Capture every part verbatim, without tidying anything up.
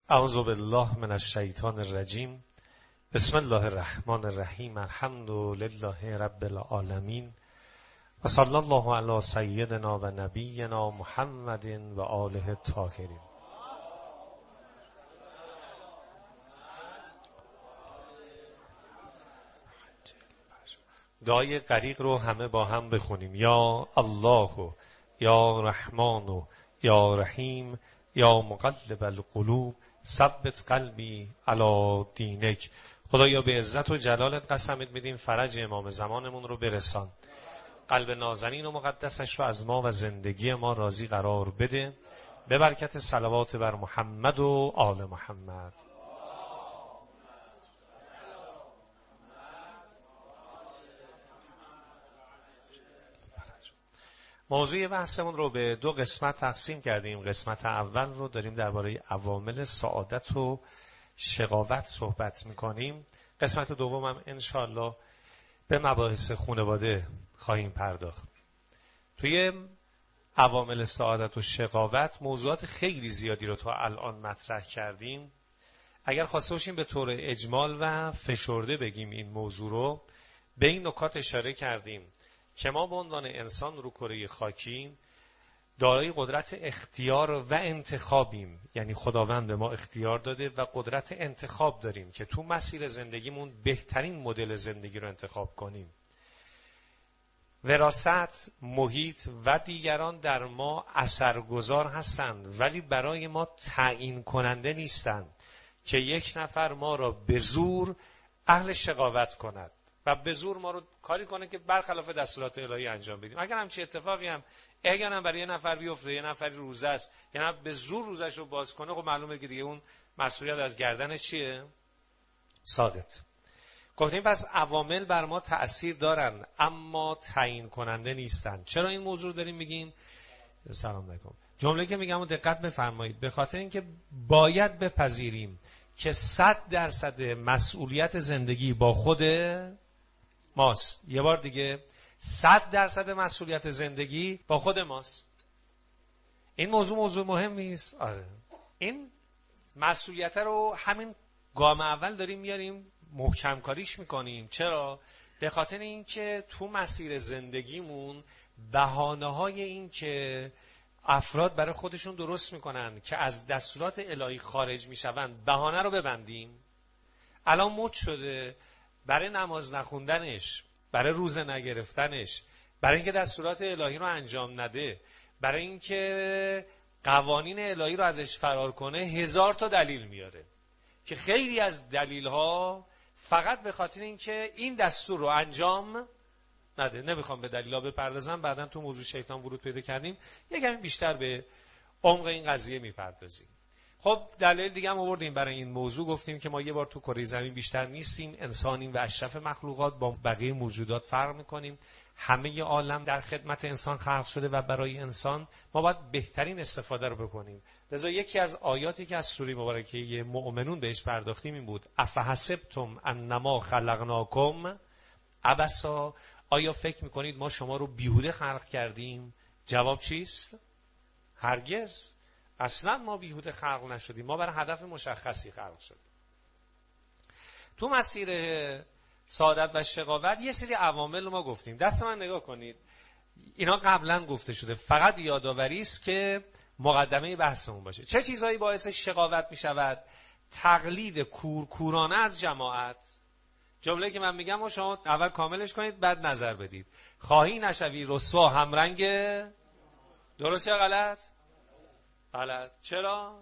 اعوذ بالله من الشیطان الرجیم. بسم الله الرحمن الرحیم. الحمد لله رب العالمین و صلی الله علی سیدنا و نبینا محمد و آله الطاهرین. دعای غریق رو همه با هم بخونیم. یا الله، یا رحمان، یا رحیم، یا مقلب القلوب ثبت قلبی علی دینک. خدایا به عزت و جلالت قسمت میدیم فرج امام زمانمون رو برسان. قلب نازنین و مقدسش رو از ما و زندگی ما راضی قرار بده. به برکت صلوات بر محمد و آل محمد. موضوع بحثمون رو به دو قسمت تقسیم کردیم. قسمت اول رو داریم درباره عوامل سعادت و شقاوت صحبت میکنیم. قسمت دوم هم انشالله به مباحث خانواده خواهیم پرداخت. توی عوامل سعادت و شقاوت موضوعات خیلی زیادی رو تا الان مطرح کردیم. اگر خواسته باشیم به طور اجمال و فشرده بگیم این موضوع رو، به این نکات اشاره کردیم که ما به عنوان انسان رو کره خاکی دارای قدرت اختیار و انتخابیم. یعنی خداوند به ما اختیار داده و قدرت انتخاب داریم که تو مسیر زندگیمون بهترین مدل زندگی رو انتخاب کنیم. وراثت، محیط و دیگران در ما اثرگذار هستند، ولی برای ما تعیین کننده نیستند که یک نفر ما را به زور اهل شقاوت کند و به زور ما رو کاری کنه که برخلاف دستورات الهی انجام بدیم. اگر همچین اتفاقی هم اگر هم برای یه نفر بیفته، یه نفری روزه است، یه نفر به زور روزش رو باز کنه، خب معلومه که دیگه اون مسئولیت از گردنش چیه؟ ساقط. گفتیم پس عوامل بر ما تأثیر دارن اما تعیین کننده نیستن. چرا این موضوع داریم میگیم؟ سلام علیکم. جمله که میگم رو دقت بفرمایید. به خاطر اینکه باید بپذیریم که صد درصد مسئولیت زندگی با خود ماست. یه بار دیگه، صد درصد مسئولیت زندگی با خود ماست. این موضوع موضوع مهمی است. آره. این مسئولیت رو همین گام اول داریم میاریم محکم کاریش میکنیم. چرا؟ به خاطر اینکه تو مسیر زندگیمون بهانه‌های این که افراد برای خودشون درست میکنن که از دستورات الهی خارج میشوند بهانه رو ببندیم. الان مد شده برای نماز نخوندنش، برای روزه نگرفتنش، برای اینکه دستورات الهی رو انجام نده، برای اینکه قوانین الهی رو ازش فرار کنه، هزار تا دلیل میاره که خیلی از دلیل‌ها فقط به خاطر اینکه این دستور رو انجام نده. نمیخوام به دلیل‌ها بپردازم، بعداً تو موضوع شیطان ورود پیدا کردیم یه کمی بیشتر به عمق این قضیه میپردازیم. خب دلیل دیگه هم آوردیم برای این موضوع. گفتیم که ما یه بار تو کره زمین بیشتر نیستیم، انسانیم و اشرف مخلوقات با بقیه موجودات فرق میکنیم. همه عالم در خدمت انسان خلق شده و برای انسان ما باید بهترین استفاده رو بکنیم. لذا یکی از آیاتی که از سوره مبارکه مؤمنون بهش پرداختیم این بود: افحسبتم انما خلقناکم عبثا. آیا فکر میکنید ما شما رو بیهوده خلق کردیم؟ جواب چیست؟ هرگز. اصلا ما بیهوده خلق نشدیم، ما برای هدف مشخصی خلق شدیم. تو مسیر سعادت و شقاوت یه سری عوامل رو ما گفتیم. دست من نگاه کنید، اینا قبلا گفته شده، فقط یادآوری است که مقدمه بحثمون باشه. چه چیزایی باعث شقاوت می شود؟ تقلید کورکورانه از جماعت. جمله که من میگم و شما اول کاملش کنید بعد نظر بدید. خواهی نشوی رسوا همرنگ. درست یا غلط؟ غلط. چرا؟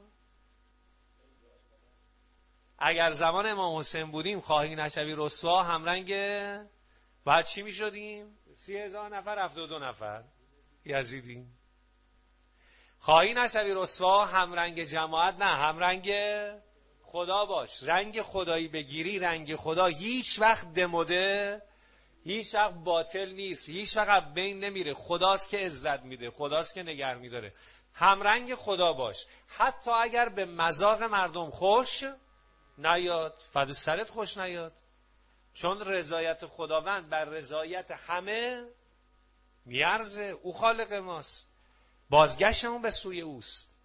اگر زمان امام حسین بودیم خواهی نشوی رسوا همرنگ، بعد چی میشدیم؟ سی هزار نفر، هفتاد و دو نفر یزیدیم. خواهی نشوی رسوا همرنگ جماعت، نه همرنگ خدا باش. رنگ خدایی بگیری، رنگ خدا هیچ وقت دموده، هیچ وقت باطل نیست، هیچ وقت بین نمیره. خداست که عزت میده، خداست که نگه میداره. همرنگ خدا باش، حتی اگر به مذاق مردم خوش نیاد، فدای سرت خوش نیاد، چون رضایت خداوند بر رضایت همه میارزه. او خالق ماست، بازگشتمون به سوی اوست.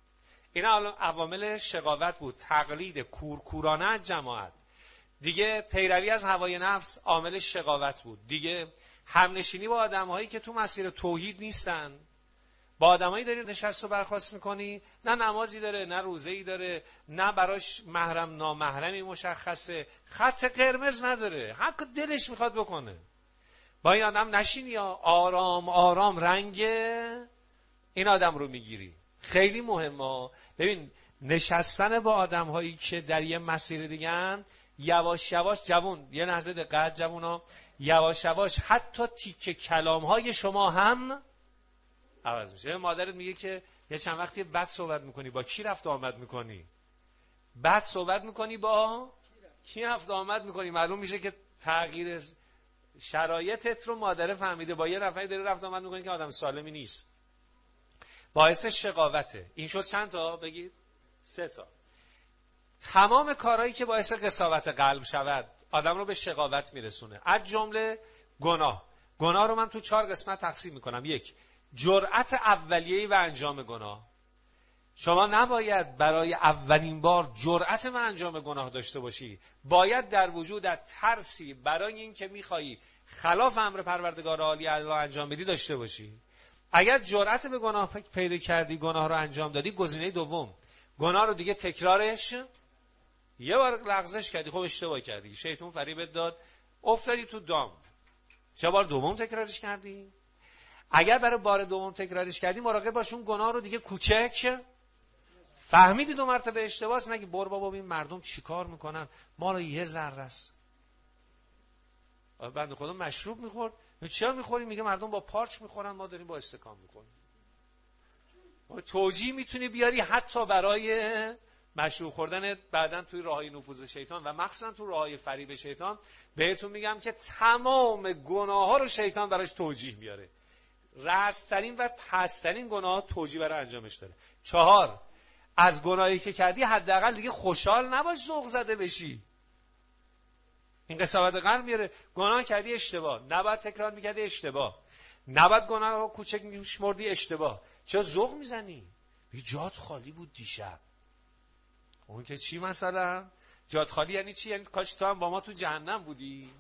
اینا عوامل شقاوت بود. تقلید کورکورانه از جماعت. دیگه پیروی از هوای نفس عامل شقاوت بود. دیگه همنشینی با آدم‌هایی که تو مسیر توحید نیستن. با آدمایی داری نشست و برخاست میکنی، نه نمازی داره، نه روزه‌ای داره، نه براش محرم نامحرمی مشخصه، خط قرمز نداره، هر که دلش میخواد بکنه. با این آدم نشینی یا آرام آرام رنگ این آدم رو میگیری. خیلی مهمه. ببین نشستن با آدم‌هایی که در یه مسیر دیگه‌ن، یواش یواش جوون، یه لحظه دقت جوونا، یواش یواش حتی تیکه کلام‌های شما هم عوض میشه. مادرت میگه که یه چند وقتی بد صحبت میکنی، با کی رفت آمد میکنی؟ بد صحبت میکنی با کی رفت آمد میکنی؟ معلوم میشه که تغییر شرایطت رو مادر فهمیده، با یه نفری داره رفت آمد میکنی که آدم سالمی نیست. باعث شقاوته. این شد چند تا بگید؟ سه تا. تمام کارهایی که باعث قساوت قلب شود آدم رو به شقاوت میرسونه. از جمله گناه. گناه رو من تو چهار قسمت تقسیم میکنم. یک، جرأت اولیه‌ای و انجام گناه. شما نباید برای اولین بار جرأت و انجام گناه داشته باشی. باید در وجودت ترسی برای این که میخوایی خلاف امر پروردگار عالی الله انجام بدی داشته باشی. اگر جرأت به گناه پیدا کردی، گناه رو انجام دادی، گزینه دوم، گناه رو دیگه تکرارش یه بار لغزش کردی، خب اشتباه کردی، شیطان فریبت داد، افتادی تو دام. چه بار دوم تکرارش کردی؟ اگر برای بار دوم تکرارش کردی، مراقب باش اون گناه رو دیگه کوچک فهمیدی دو مرتبه اشتباهه، نگی بر بابا این مردم چیکار میکنن، ما رو یه ذره است. بنده خدا مشروب میخورد، چیا میخوریم؟ میگه مردم با پارچ میخورن، ما داریم با استکان میخوریم. توجیه میتونی بیاری حتی برای مشروب خوردن بعدن توی راههای نفوذ شیطان و مخصوصا توی راههای فریب شیطان. بهتون میگم که تمام گناه ها رو شیطان براش توجیه میاره. رأس‌ترین و پست‌ترین گناه توجیه برای انجامش داره. چهار، از گناهی که کردی حداقل دیگه خوشحال نباش ذوق زده بشی. این قساوت قلب میاره. گناه کردی اشتباه، نباید تکرار میکردی اشتباه، نباید گناه رو کوچک میشمردی اشتباه، چرا ذوق میزنی؟ میگه جات خالی بود دیشب. اون که چی مثلا؟ جات خالی یعنی چی؟ یعنی کاش تو هم با ما تو جهنم بودی.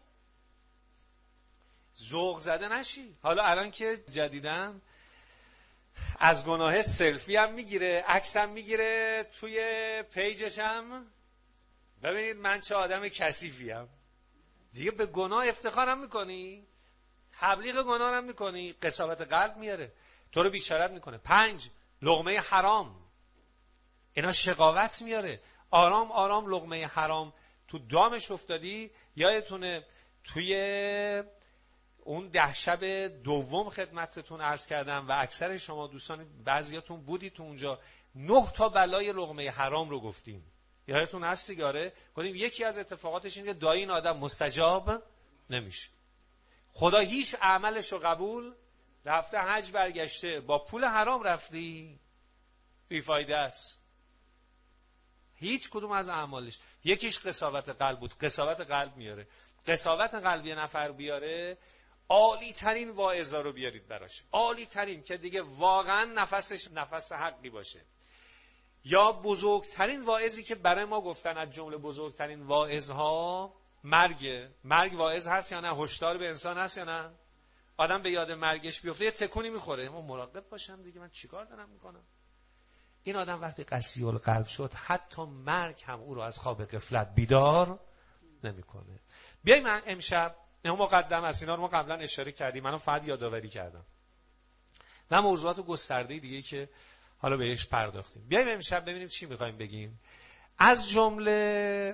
ذوق زده نشی. حالا الان که جدیدن از گناه سلفی هم میگیره، عکس هم میگیره توی پیجش هم، ببینید من چه آدم کثیفیم. دیگه به گناه افتخارم میکنی، تبلیغ گناه هم میکنی، قساوت قلب میاره، تو رو بیچارت میکنه. پنج، لقمه حرام. اینا شقاوت میاره. آرام آرام لقمه حرام تو دامش افتادی. یادتونه توی اون ده شب دوم خدمتتون عرض کردم و اکثر شما دوستان بعضیاتون بودی تو اونجا، نه تا بلای لقمه حرام رو گفتیم. یادتون هست سیگاره؟ گفتیم یکی از اتفاقاتش اینه که دایی این آدم مستجاب نمیشه. خدا هیچ عملش رو قبول، رفته حج برگشته با پول حرام رفتی، بیفایده است. هیچ کدوم از اعمالش. یکیش قساوت قلب بود. قساوت قلب میاره. قساوت قلبی نفر بیاره، عالی ترین واعظا رو بیارید براش، عالی ترین که دیگه واقعا نفسش نفس حقی باشه. یا بزرگترین واعظی که برای ما گفتن از جمله بزرگترین واعظها مرگ. مرگ واعظ هست یا نه؟ هشدار به انسان هست یا نه؟ آدم به یاد مرگش بیفته یه تکونی میخوره، ما مراقب باشم دیگه، من چیکار دارم میکنم. این آدم وقتی قسی القلب شد، حتی مرگ هم او رو از خواب غفلت بیدار نمیکنه. بیاییم من امشب این مقدم است، اینا رو ما قبلا اشاره کردیم، منو فقط یادآوری کردم و موضوعات گسترده دیگه که حالا بهش پرداختیم. بیاییم امشب ببینیم چی میخوایم بگیم. از جمله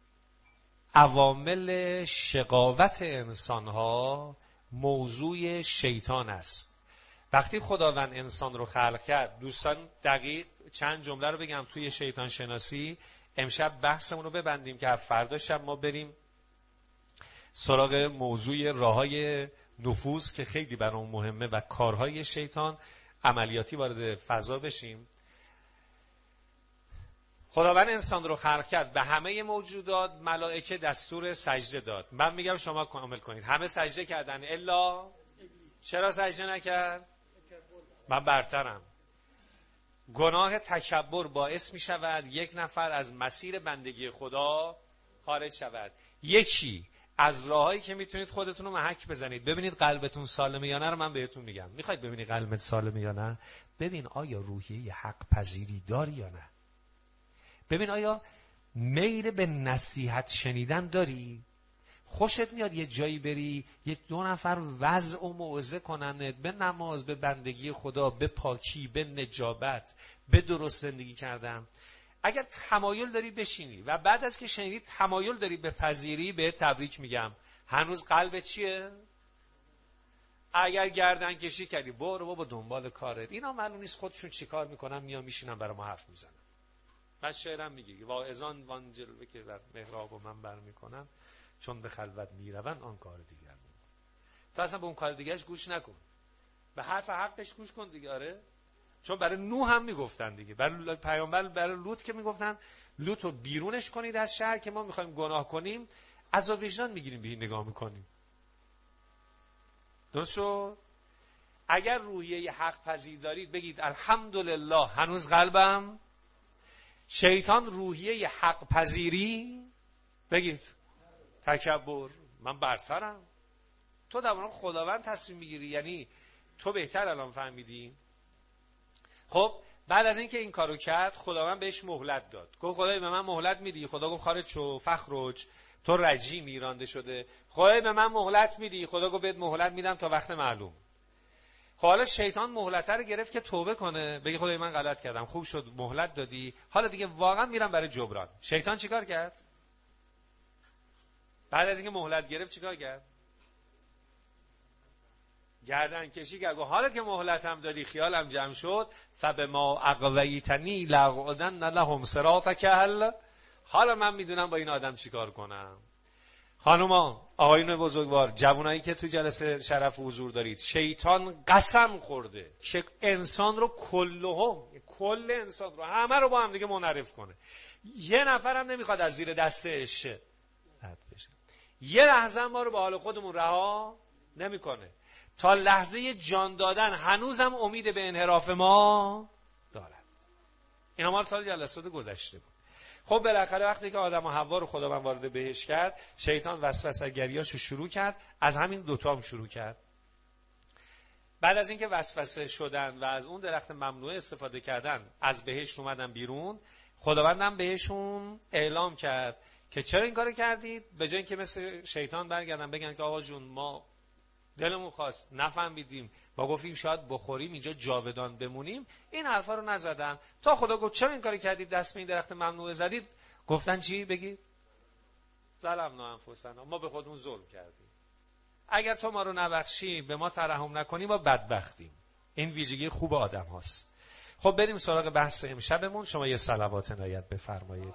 عوامل شقاوت انسانها موضوع شیطان است. وقتی خداوند انسان رو خلق کرد، دوستان دقیق چند جمله رو بگم توی شیطان شناسی. امشب بحثمون رو ببندیم که فردا شب ما بریم سراغ موضوع راههای نفوذ که خیلی برام مهمه و کارهای شیطان، عملیاتی وارد فضا بشیم. خداوند انسان رو خلق کرد، به همه موجودات ملائکه دستور سجده داد. من میگم شما کامل کنید. همه سجده کردن الا چرا سجده نکرد؟ من برترم. گناه تکبر باعث می شود یک نفر از مسیر بندگی خدا خارج شود. یکی از راهایی که میتونید خودتون رو محک بزنید ببینید قلبتون سالمه یا نه رو من بهتون میگم. میخواید ببینید قلبت سالمه یا نه؟ ببین آیا روحیه حق پذیری داری یا نه. ببین آیا میل به نصیحت شنیدن داری؟ خوشت میاد یه جایی بری یه دو نفر وعظ و موعظه کننت به نماز، به بندگی خدا، به پاکی، به نجابت، به درست زندگی کردن؟ اگر تمایل داری بشینی و بعد از که شنیدی تمایل داری به پذیری، به تبریک میگم. هنوز قلبت چیه؟ اگر گردن کشی کردی برو بابا دنبال کارت. اینا معلوم نیست خودشون چیکار میکنن، میان میشینن برای ما حرف میزنن. من شعرم میگه واعظان وان جلوه که در محراب و منبر میکنن چون به خلوت میروند آن کار دیگر میکنن. تو اصلا به اون کار دیگرش گوش نکن، به حرف حقش گوش کن دیگه. آره چون برای نوح هم میگفتن دیگه، برای پیامبر، برای لوط که میگفتن لوط رو بیرونش کنید از شهر که ما میخوایم گناه کنیم، عذاب وجدان میگیریم به این نگاه میکنیم. درست شد؟ اگر روحیه حق پذیر دارید بگید الحمدلله هنوز قلبم. شیطان روحیه حق پذیری بگید تکبر، من برترم. تو در مورد خداوند تصمیم میگیری، یعنی تو بهتر الان فهمیدی. خب بعد از اینکه این کارو کرد خداوند بهش مهلت داد. گفت خدای به من مهلت میدی؟ خدا گفت خارج شو فخرج، تو رجیم میرانده شده. خدای به من مهلت میدی؟ خدا گفت بهت مهلت میدم تا وقت معلوم. خب حالا شیطان مهلت رو گرفت که توبه کنه، بگه خدای من غلط کردم، خوب شد مهلت دادی، حالا دیگه واقعا میرم برای جبران. شیطان چیکار کرد؟ بعد از اینکه مهلت گرفت چیکار کرد؟ گردن کشی کرد. حالا که مهلتم دادی خیالم جمع شد، فبما اغویتنی لأقعدن لهم صراطک ال. حالا من میدونم با این آدم چیکار کنم. خانوما، آقایون بزرگوار، جوانایی که تو جلسه شرف و حضور دارید، شیطان قسم خورده که انسان رو کلهم، کل انسان رو، همه رو با هم دیگه منعرف کنه. یه نفرم نمیخواد از زیر دستش رد بشه. یه لحظه ما رو به حال خودمون رها نمیکنه. تا لحظه جان دادن هنوزم امید به انحراف ما دارد. اینا ما تا جلسات گذشته بود. خب بالاخره وقتی که آدم و حوا رو خداوند وارد بهشت کرد، شیطان وسوسه‌گریاشو شروع کرد. از همین دوتا هم شروع کرد. بعد از اینکه وسوسه شدن و از اون درخت ممنوعه استفاده کردن، از بهشت اومدن بیرون. خداوندم بهشون اعلام کرد که چرا این کارو کردید؟ به جای اینکه مثل شیطان برگردن بگن که آقا جون ما دلمون خواست نفهمیدیم، با گفتیم شاید بخوریم اینجا جاودان بمونیم، این حرفا رو نزدن. تا خدا گفت چرا این کاری کردید، دست به این درخت ممنوعه زدید؟ گفتن چی؟ بگید ظلمنا انفسنا، ما به خودمون ظلم کردیم. اگر تو ما رو نبخشی، به ما ترحم نکنی، ما بدبختیم. این ویژگی خوب آدم هاست. خب بریم سراغ بحث امشبمون. شما یه صلوات عنایت بفرمایید.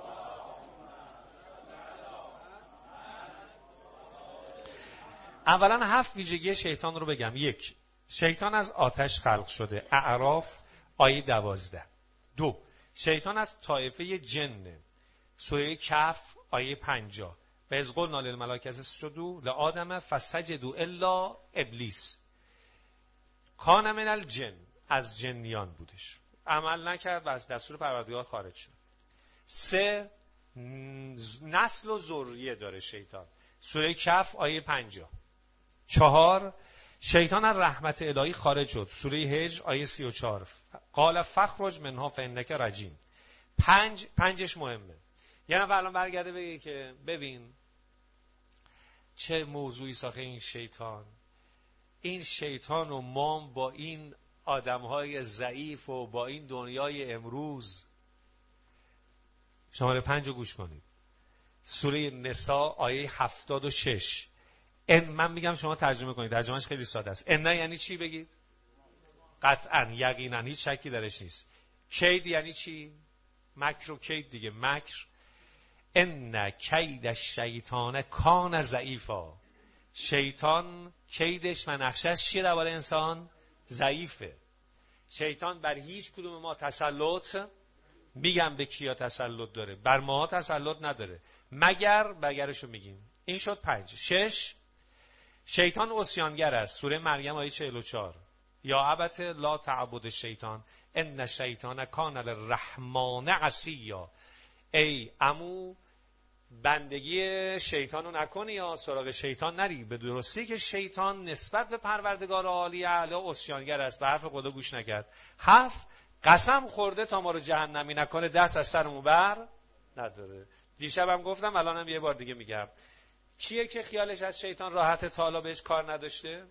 اولا هفت ویژگی شیطان رو بگم. یک، شیطان از آتش خلق شده. اعراف آیه دوازده. دو، شیطان از طایفه جنه. سوره کهف آیه پنجاه. و اذ قلنا للملائکة اسجدوا لآدم فسجدوا الا ابلیس کان من الجن، از جنیان بودش، عمل نکرد و از دستور پروردگار خارج شد. سه، نسل و ذریه داره شیطان. سوره کهف آیه پنجاه. چهار، شیطان از رحمت الهی خارج شد. سوره هجر آیه سی و چهار. قال فخرج منها فانک رجیم. پنج، پنجش مهمه. یه نفر الان برگرده بگه که ببین چه موضوعی ساخته این شیطان. این شیطان و ما با این آدمهای ضعیف و با این دنیای امروز. شماره پنج رو گوش کنید. سوره نساء آیه هفتاد و شش. ان، من میگم شما ترجمه کنید، ترجمهش خیلی ساده است. ان یعنی چی بگید؟ قطعا، یقینا، هیچ شکی درش نیست. کید یعنی چی؟ مکر و کید دیگه. مکر، ان کید الشیطان کان ضعیفا. شیطان کیدش و نقشش چیه درباره انسان؟ ضعیفه. شیطان بر هیچ کدوم ما تسلط، میگم به کیا تسلط داره؟ بر ما تسلط نداره، مگر بگرشو میگیم. این شد پنج. شش، شیطان عصیانگر است. سوره مریم آیه چهل و چهار. یا ابت لا تعبد شیطان ان شیطان کان للرحمن عصیا. ای عمو بندگی شیطان رو نکنی یا سراغ شیطان نری. به درستی که شیطان نسبت به پروردگار عالی اعلی عصیانگر است، به حرف خدا گوش نکرد. هفت، قسم خورده تا ما رو جهنمی نکنه، دست از سرمون بر نداره. دیشبم گفتم، الانم یه بار دیگه میگم، کیه که خیالش از شیطان راحت تا حالا بهش کار نداشته؟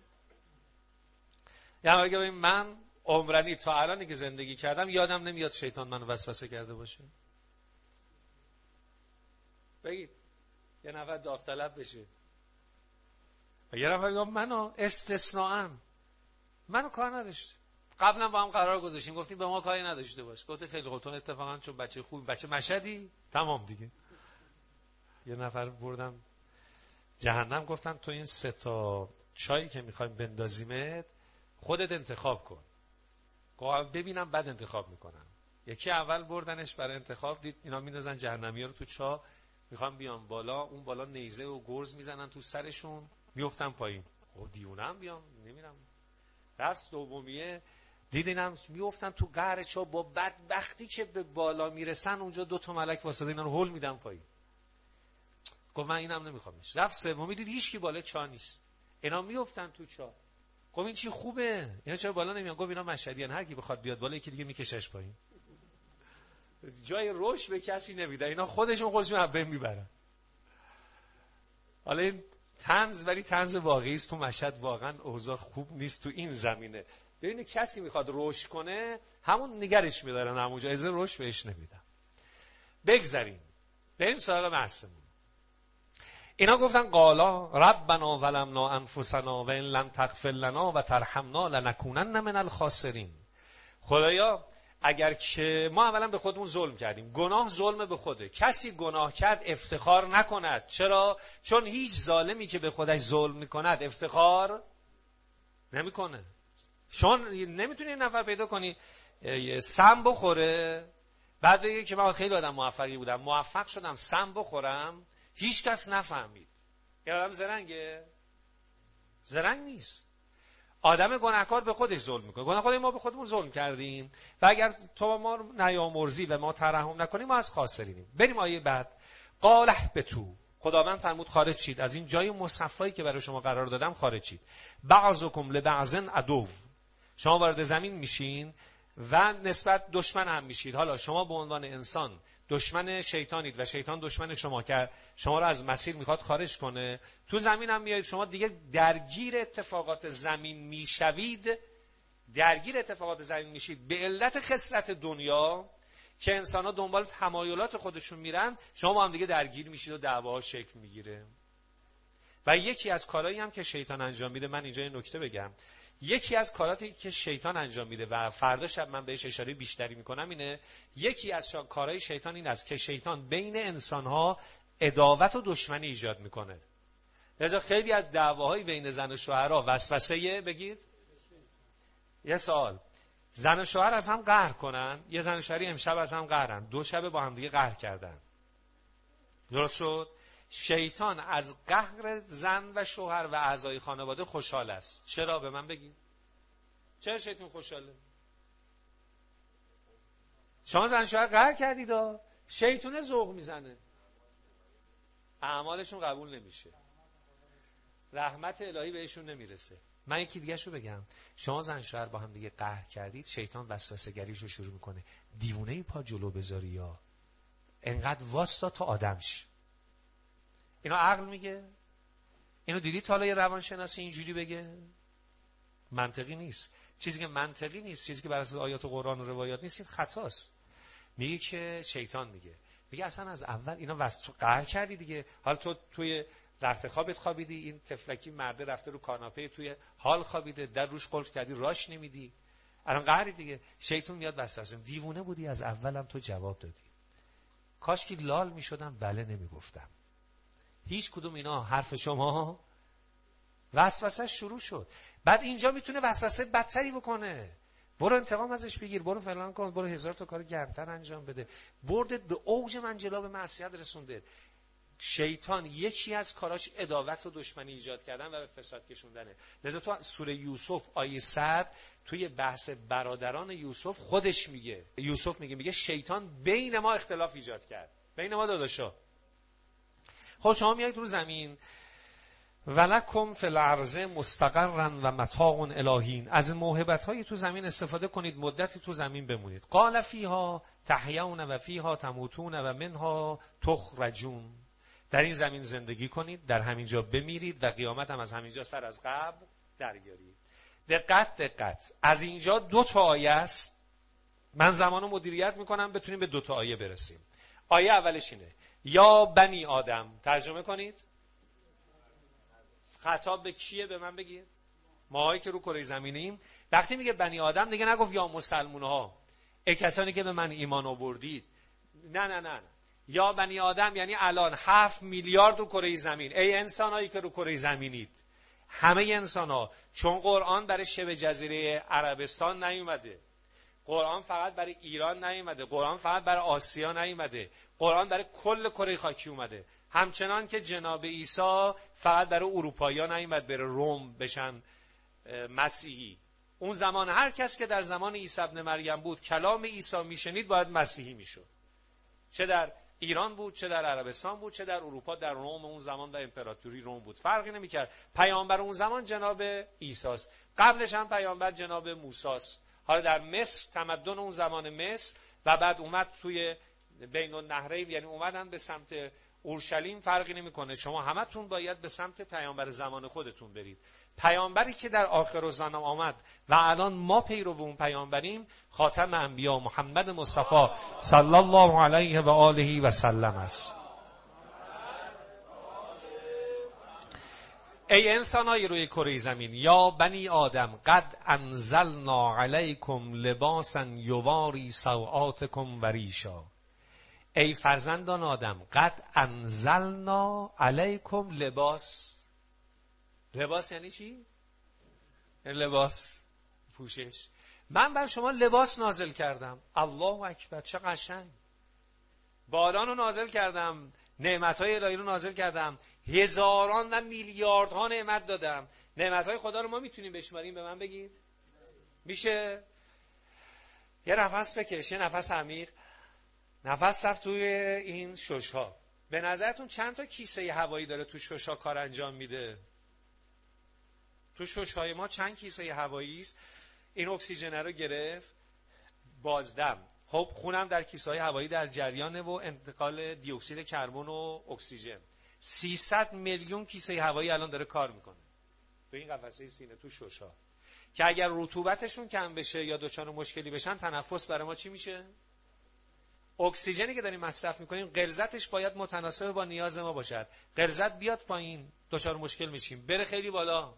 یعنی بگم من عمرنی تا الانی که زندگی کردم یادم نمیاد شیطان منو وسوسه کرده باشه. بگید یه نفر داوطلب بشه. یه نفر بگم منو استثناءً منو کار نداشته. قبلا با هم قرار گذاشتیم، گفتیم به ما کاری نداشته باش. گفت خیلی خوب، تو اتفاقا چون بچه خوبی، بچه مشهدی، تمام دیگه. یه نفر بردم جهنم، گفتن تو این سه تا چایی که میخوایم بندازیمت خودت انتخاب کن. گفت ببینم بعد انتخاب میکنم. یکی اول بردنش برای انتخاب، دید اینا میندازن جهنمی ها رو تو چا، میخوام بیان بالا، اون بالا نیزه و گرز میزنن تو سرشون، میافتن پایین. خب دیونم بیام نمیرم. رفت دومیه، دیدینم میافتن تو قعر چا، با بدبختی که به بالا میرسن اونجا دو تا ملک واسه اینا رو هول میدن پایین. گفت من اینم نمیخوامش. رفت سومی، دید هیچ کی بالا چا نیست، اینا میافتن تو چا. گفت این چی خوبه، اینا چرا بالا نمیان؟ گفت اینا مشهدیان، هر کی بخواد بیاد بالا یکی دیگه میکشش پایین. جای روش به کسی نمیده، اینا خودشون خودشون از بین میبرن. حالا این طنز، ولی طنز واقعی است. تو مشهد واقعا اوضاع خوب نیست تو این زمینه. ببینید کسی میخواد روش کنه همون نگرش میدارن، همون جایزه روش بهش نمیدن. بگذاریم بریم سراغ بحثمون. اینا گفتن قالا ربنا ظلمنا انفسنا و ان لم تغفر لنا و ترحمنا لنکونن من الخاسرین. خدایا اگر که ما اولا به خودمون ظلم کردیم، گناه ظلم به خوده، کسی گناه کرد افتخار نکند. چرا؟ چون هیچ ظالمی که به خودش ظلم میکند افتخار نمیکنه. چون نمیتونی نفر پیدا کنی سم بخوره بعد بگه که من خیلی آدم موفقی بودم، موفق شدم سم بخورم، هیچ کس نفهمید. یه آدم زرنگه؟ زرنگ نیست. آدم گناهکار به خودش ظلم میکنه. گناهکار ما به خودمون ظلم کردیم و اگر تو ما نیامرزی و ما ترحم نکنیم ما از خاسرینیم. بریم آیه بعد. قال اهبطوا، خداوند فرمود خارج شید از این جای مصفایی که برای شما قرار دادم، خارج شید. بعضکم لبعض عدو، شما وارد زمین میشین و نسبت دشمن هم میشید. حالا شما به عنوان انسان دشمن شیطانید و شیطان دشمن شما که شما رو از مسیر میخواد خارج کنه. تو زمین هم میایید، شما دیگه درگیر اتفاقات زمین میشوید، درگیر اتفاقات زمین میشید به علت خصلت دنیا که انسان ها دنبال تمایلات خودشون میرن. شما با هم دیگه درگیر میشید و دعواها شکل میگیره. و یکی از کارهایی هم که شیطان انجام میده، من اینجا یه نکته بگم، یکی از کاراتی که شیطان انجام میده و فردا شب من بهش اشاره بیشتری میکنم اینه، یکی از کارهای شیطان این است که شیطان بین انسانها عداوت و دشمنی ایجاد میکنه. لذا خیلی از دعواهای بین زن و شوهرها وسوسه، بگید یه سوال، زن و شوهر از هم قهر کنن، یه زن و شوهری امشب از هم قهرن، دو شب با هم دیگه قهر کردن، درست شد؟ شیطان از قهر زن و شوهر و اعضای خانواده خوشحال است. چرا؟ به من بگید. چرا شیطان خوشحاله؟ شما زن شوهر قهر کردید و شیطان ذوق میزنه، اعمالشون قبول نمیشه، رحمت الهی بهشون نمیرسه. من یکی دیگه شو بگم، شما زن شوهر با هم دیگه قهر کردید، شیطان وسوسه گریشو شروع میکنه، دیوونه پا جلو بذاری یا انقدر واسطا تا آدم شی. اینو عقل میگه؟ اینو دیدی تا حالا یه روانشناسی اینجوری بگه؟ منطقی نیست. چیزی که منطقی نیست، چیزی که بر اساس آیات و قرآن و روایات نیست، این خطاست. میگه که شیطان میگه میگه اصلا از اول اینا واسه تو قهر کردی دیگه، حالا تو توی رخت خوابت خوابیدی، این تفلکی مرده رفته رو کاناپه توی حال خوابیده، در روش قلف کردی راش نمیدی، الان قهری دیگه. شیطان میاد وسوسه، دیوونه بودی از اولم تو جواب دادی، کاش که لال میشدم بله نمیگفتم. هیچ کدوم اینا حرف شما، وسوسه شروع شد. بعد اینجا میتونه وسوسه بدتری بکنه، برو انتقام ازش بگیر، برو فلان کن، برو هزار تا کار گرمتر انجام بده، بردت به اوج منجلا به معصیت رسونده. شیطان یکی از کاراش عداوت و دشمنی ایجاد کردن و به فساد کشوندنه. لذا تو سوره یوسف آیه صد توی بحث برادران یوسف خودش میگه، یوسف میگه میگه شیطان بین ما اختلاف ایجاد کرد، بین ما داداشا. خب شما میایید رو زمین، ولکم فی الارض مستقرا و متاع الهین، از موهبت‌های تو زمین استفاده کنید، مدتی تو زمین بمونید. قال فیها تحیون و فیها تموتون و منها تخرجون، در این زمین زندگی کنید، در همینجا بمیرید و قیامت هم از همینجا سر از قبر درگیرید. دقت دقت، از اینجا دو تا آیه است، من زمانو مدیریت میکنم بتونیم به دو تا آیه برسیم. آیه اولش اینه یا بنی آدم، ترجمه کنید. خطاب به کیه؟ به من بگید. ماهایی که رو کره زمینیم. وقتی میگه بنی آدم دیگه نگفت یا مسلمون ها، ای کسانی که به من ایمان آوردید. نه نه نه یا بنی آدم یعنی الان هفت میلیارد رو کره زمین، ای انسانایی که رو کره زمینید، همه انسان‌ها. چون قرآن برای شبه جزیره عربستان نیومده، قرآن فقط برای ایران نیومده، قرآن فقط برای آسیا نیومده، قرآن برای کل کره خاکی اومده. همچنان که جناب عیسی فقط برای اروپایی‌ها نیومد بره روم بشن مسیحی. اون زمان هر کس که در زمان عیسی ابن مریم بود کلام عیسی میشنید باید مسیحی میشد، چه در ایران بود، چه در عربستان بود، چه در اروپا، در روم اون زمان و امپراتوری روم بود، فرقی نمیکرد. پیامبر اون زمان جناب عیسی است، قبلش هم پیامبر جناب موسی است. حالا در مصر، تمدن اون زمان مصر، و بعد اومد توی بین النهرین، یعنی اومدن به سمت اورشلیم، فرقی نمیکنه. شما همتون باید به سمت پیامبر زمان خودتون برید. پیامبری که در آخر الزمان آمد و الان ما پیرو اون پیامبریم، خاتم انبیا محمد مصطفی صلی الله علیه و آله و سلم است. ای انسانای روی کره زمین، یا بنی آدم قد انزلنا علیکم لباسا یواری سوآتکم و ریشا، ای فرزندان آدم قد انزلنا علیکم لباس. لباس یعنی چی؟ لباس، پوشش. من بر شما لباس نازل کردم. الله اکبر، چه قشنگ. باران رو نازل کردم، نعمتهای الهی رو نازل کردم، هزاران و میلیاردها نعمت دادم. نعمتهای خدا رو ما میتونیم بشماریم؟ به من بگید میشه؟ یه نفس بکش، یه نفس عمیق، نفس رفت توی این ششها. به نظرتون چند تا کیسه هوایی داره تو ششها کار انجام میده؟ تو ششهای ما چند کیسه هوایی است؟ این اکسیژن رو گرفت، بازدم، خب خونم در کیسه های هوایی در جریانه و انتقال دی اکسید کربن و اکسیژن. سیصد میلیون کیسه هوایی الان داره کار میکنه تو این قفسه سینه، تو ششها، که اگر رطوبتشون کم بشه یا دچار مشکلی بشن، تنفس برای ما چی میشه؟ اکسیژنی که داریم مصرف میکنیم غلظتش باید متناسب با نیاز ما باشد. غلظت بیاد پایین دچار مشکل میشیم، بره خیلی بالا.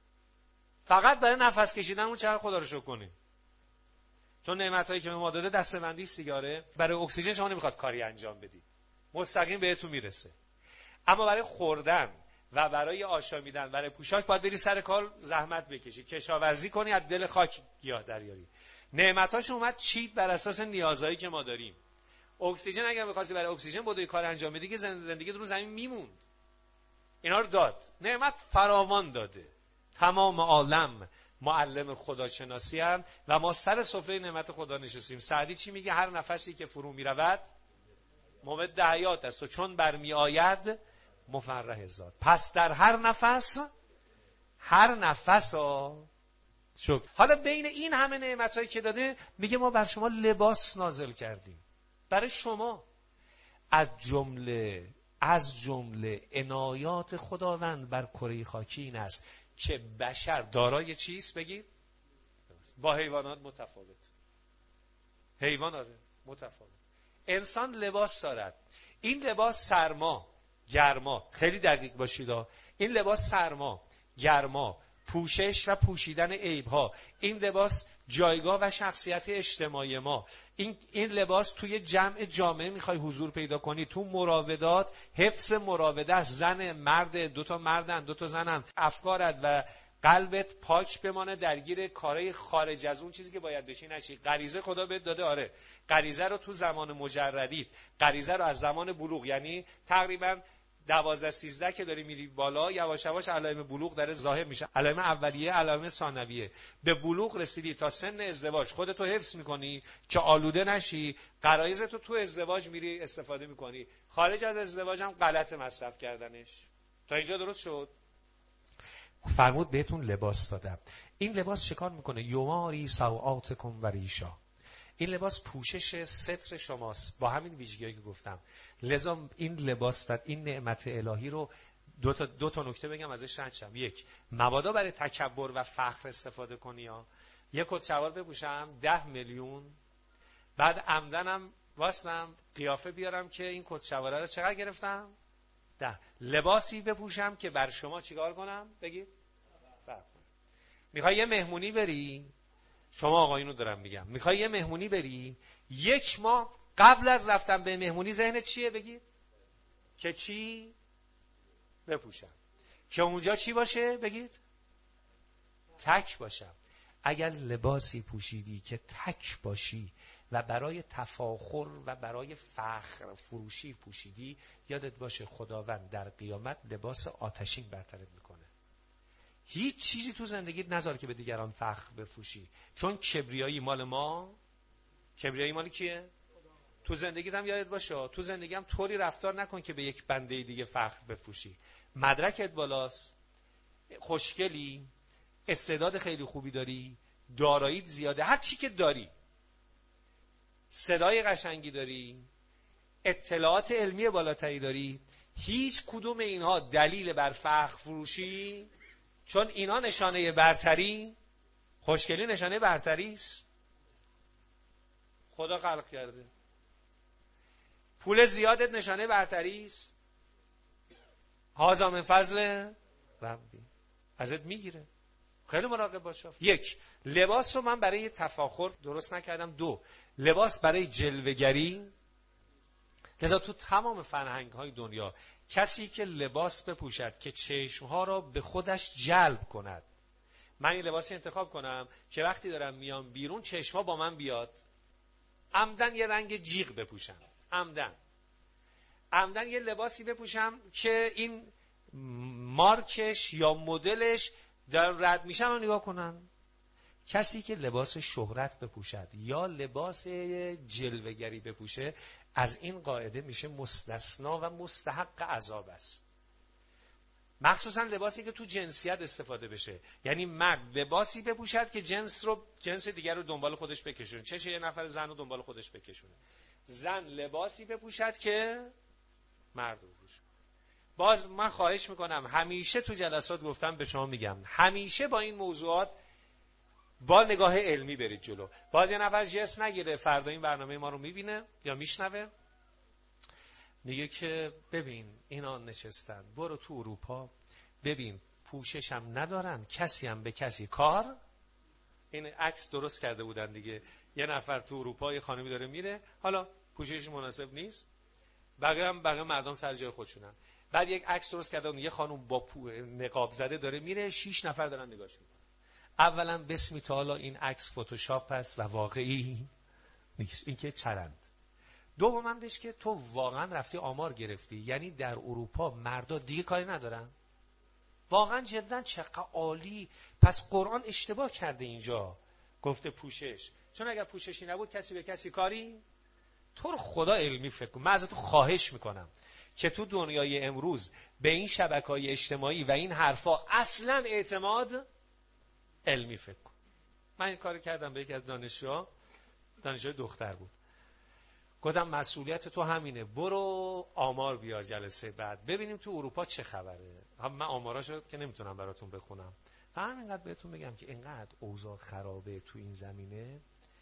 فقط برای نفس کشیدن اون چقدر خدا رو شکر کنیم، چون نعمتایی که به ما داده دسته‌بندی سیگاره. برای اکسیژن شما نمیخواد کاری انجام بدید، مستقیم بهتون میرسه. اما برای خوردن و برای آشامیدن، برای پوشاک باید بری سر کار زحمت بکشی، کشاورزی کنی، از دل خاک گیاه دریاری. نعمتاش اومد چید بر اساس نیازهایی که ما داریم. اکسیژن اگر می‌خواستی برای اکسیژن بدوی کار انجام بدی که زندگی رو زمین میموند. اینا رو داد، نعمت فراوان داده. تمام عالم معلم خداشناسی هم و ما سر سفره نعمت خدا نشستیم. سعدی چی میگه؟ هر نفسی که فرو میرود ممد حیات است و چون برمی آید مفرح زاد. پس در هر نفس، هر نفس ها شکر. حالا بین این همه نعمتایی که داده میگه ما بر شما لباس نازل کردیم. برای شما از جمله از جمله عنایات خداوند بر کره خاکی این است که بشر دارای چیست؟ بگید با حیوانات متفاوت. حیوان آره متفاوت. انسان لباس دارد. این لباس سرما، گرما، خیلی دقیق باشید ها. این لباس سرما، گرما، پوشش و پوشیدن عیب‌ها. این لباس جایگاه و شخصیت اجتماعی ما. این این لباس توی جمع جامعه میخوای حضور پیدا کنی، تو مراودات حفظ مراوده است. زن مرد، دو تا مردن، دو تا زنن، افکارت و قلبت پاک بمانه، درگیر کارهای خارج از اون چیزی که باید بشی نشی. غریزه خدا بهت داده، آره. غریزه رو تو زمان مجردیت، غریزه رو از زمان بلوغ، یعنی تقریبا دوازده سیزده که داری میری بالا، یواش یواش علائم بلوغ داره ظاهر میشه. علائم اولیه، علائم ثانویه. به بلوغ رسیدی، تا سن ازدواج خودتو حفظ میکنی که آلوده نشی، غرایزتو تو ازدواج میری استفاده میکنی. خارج از ازدواج هم غلط مصرف کردنش. تا اینجا درست شد؟ فرمود بهتون لباس دادم. این لباس چه کار میکنه؟ یواری سوآتکم و ریشا. این لباس پوشش ستر شماست با همین ویژگی‌هایی که گفتم. لذا این لباس و این نعمت الهی رو دو تا دو تا نکته بگم ازش رد شم. یک، مبادا برای تکبر و فخر استفاده کنی ها. یک کت شلوار بپوشم ده میلیون، بعد عمدنم واسم قیافه بیارم که این کت شلوار رو چقدر گرفتم؟ ده. لباسی بپوشم که بر شما چیکار کنم؟ بگید. میخوای یه مهمونی بری؟ شما آقایونو دارم میگم. میخوای یه مهمونی بری؟ یک ماه قبل از رفتن به مهمونی ذهنت چیه؟ بگید. که چی بپوشم؟ که اونجا چی باشه؟ بگید. تک باشم. اگر لباسی پوشیدی که تک باشی و برای تفاخر و برای فخر فروشی پوشیدی، یادت باشه خداوند در قیامت لباس آتشین برطرف میکنه. هیچ چیزی تو زندگیت نذار که به دیگران فخر بفروشی، چون کبریایی مال ما. کبریایی مال کیه؟ تو زندگیت هم یادت باشه، تو زندگی هم طوری رفتار نکن که به یک بنده دیگه فخر بفروشی. مدرکت بالاست، خوشگلی، استعداد خیلی خوبی داری، داراییت زیاده، هر چی که داری، صدای قشنگی داری، اطلاعات علمی بالاتری داری، هیچ کدوم اینها دلیل بر فخر فروشی، چون اینا نشانه برتری، خوشگلی نشانه برتری است. خدا خلق کرده. پول زیادت نشانه برتری است. هذا من فضل ربی. ازت میگیره. خیلی مراقب باش. یک، لباس رو من برای تفاخر درست نکردم. دو، لباس برای جلوه‌گری. لذا تو تمام فرهنگ‌های دنیا کسی که لباس بپوشد که چشمها را به خودش جلب کند، من این لباسی انتخاب کنم که وقتی دارم میام بیرون چشمها با من بیاد، عمدن یه رنگ جیغ بپوشم، عمدن عمدن یه لباسی بپوشم که این مارکش یا مدلش در رد میشم و نگاه کنن. کسی که لباس شهرت بپوشد یا لباس جلوه‌گری بپوشه، از این قاعده میشه مستثنا و مستحق عذاب است. مخصوصا لباسی که تو جنسیت استفاده بشه، یعنی مرد لباسی بپوشد که جنس رو جنس دیگر رو دنبال خودش بکشونه، چشه یه نفر زن رو دنبال خودش بکشونه. زن لباسی بپوشد که مرد بپوشه. باز من خواهش میکنم، همیشه تو جلسات گفتم به شما میگم، همیشه با این موضوعات با نگاه علمی برید جلو. باز یه نفر جس نگیره، فردا این برنامه ما رو میبینه یا میشنوه، میگه که ببین اینا نشستن، برو تو اروپا ببین پوشش هم ندارن، کسی هم به کسی کار. این عکس درست کرده بودن دیگه، یه نفر تو اروپا یه خانمی داره میره، حالا پوشش مناسب نیست، بقیه هم بقیه مردم سر جای خودشونن. بعد یک عکس درست کرده اون یه خانم با نقاب زده داره میره، شش نفر دارن نگاهش میکنن. اولا بسم تعالی این عکس فتوشاپ است و واقعی نیست، این که چرند. دومندش که تو واقعا رفتی آمار گرفتی، یعنی در اروپا مردا دیگه کاری ندارن. واقعا جدا چقدر عالی. پس قرآن اشتباه کرده اینجا گفته پوشش، چون اگر پوششی نبود کسی به کسی کاری. تو رو خدا علمی فکر کن. من از تو خواهش میکنم که تو دنیای امروز به این شبکه‌های اجتماعی و این حرفا اصلا اعتماد علمی فکر کن. من این کار کردم به یکی از دانشجوها، دانشجوی دختر بود، گفتم مسئولیت تو همینه، برو آمار بیار جلسه بعد ببینیم تو اروپا چه خبره. من آماراشو که نمیتونم براتون بخونم، فقط اینقدر بهتون بگم که اینقدر اوضاع خرابه تو این زمینه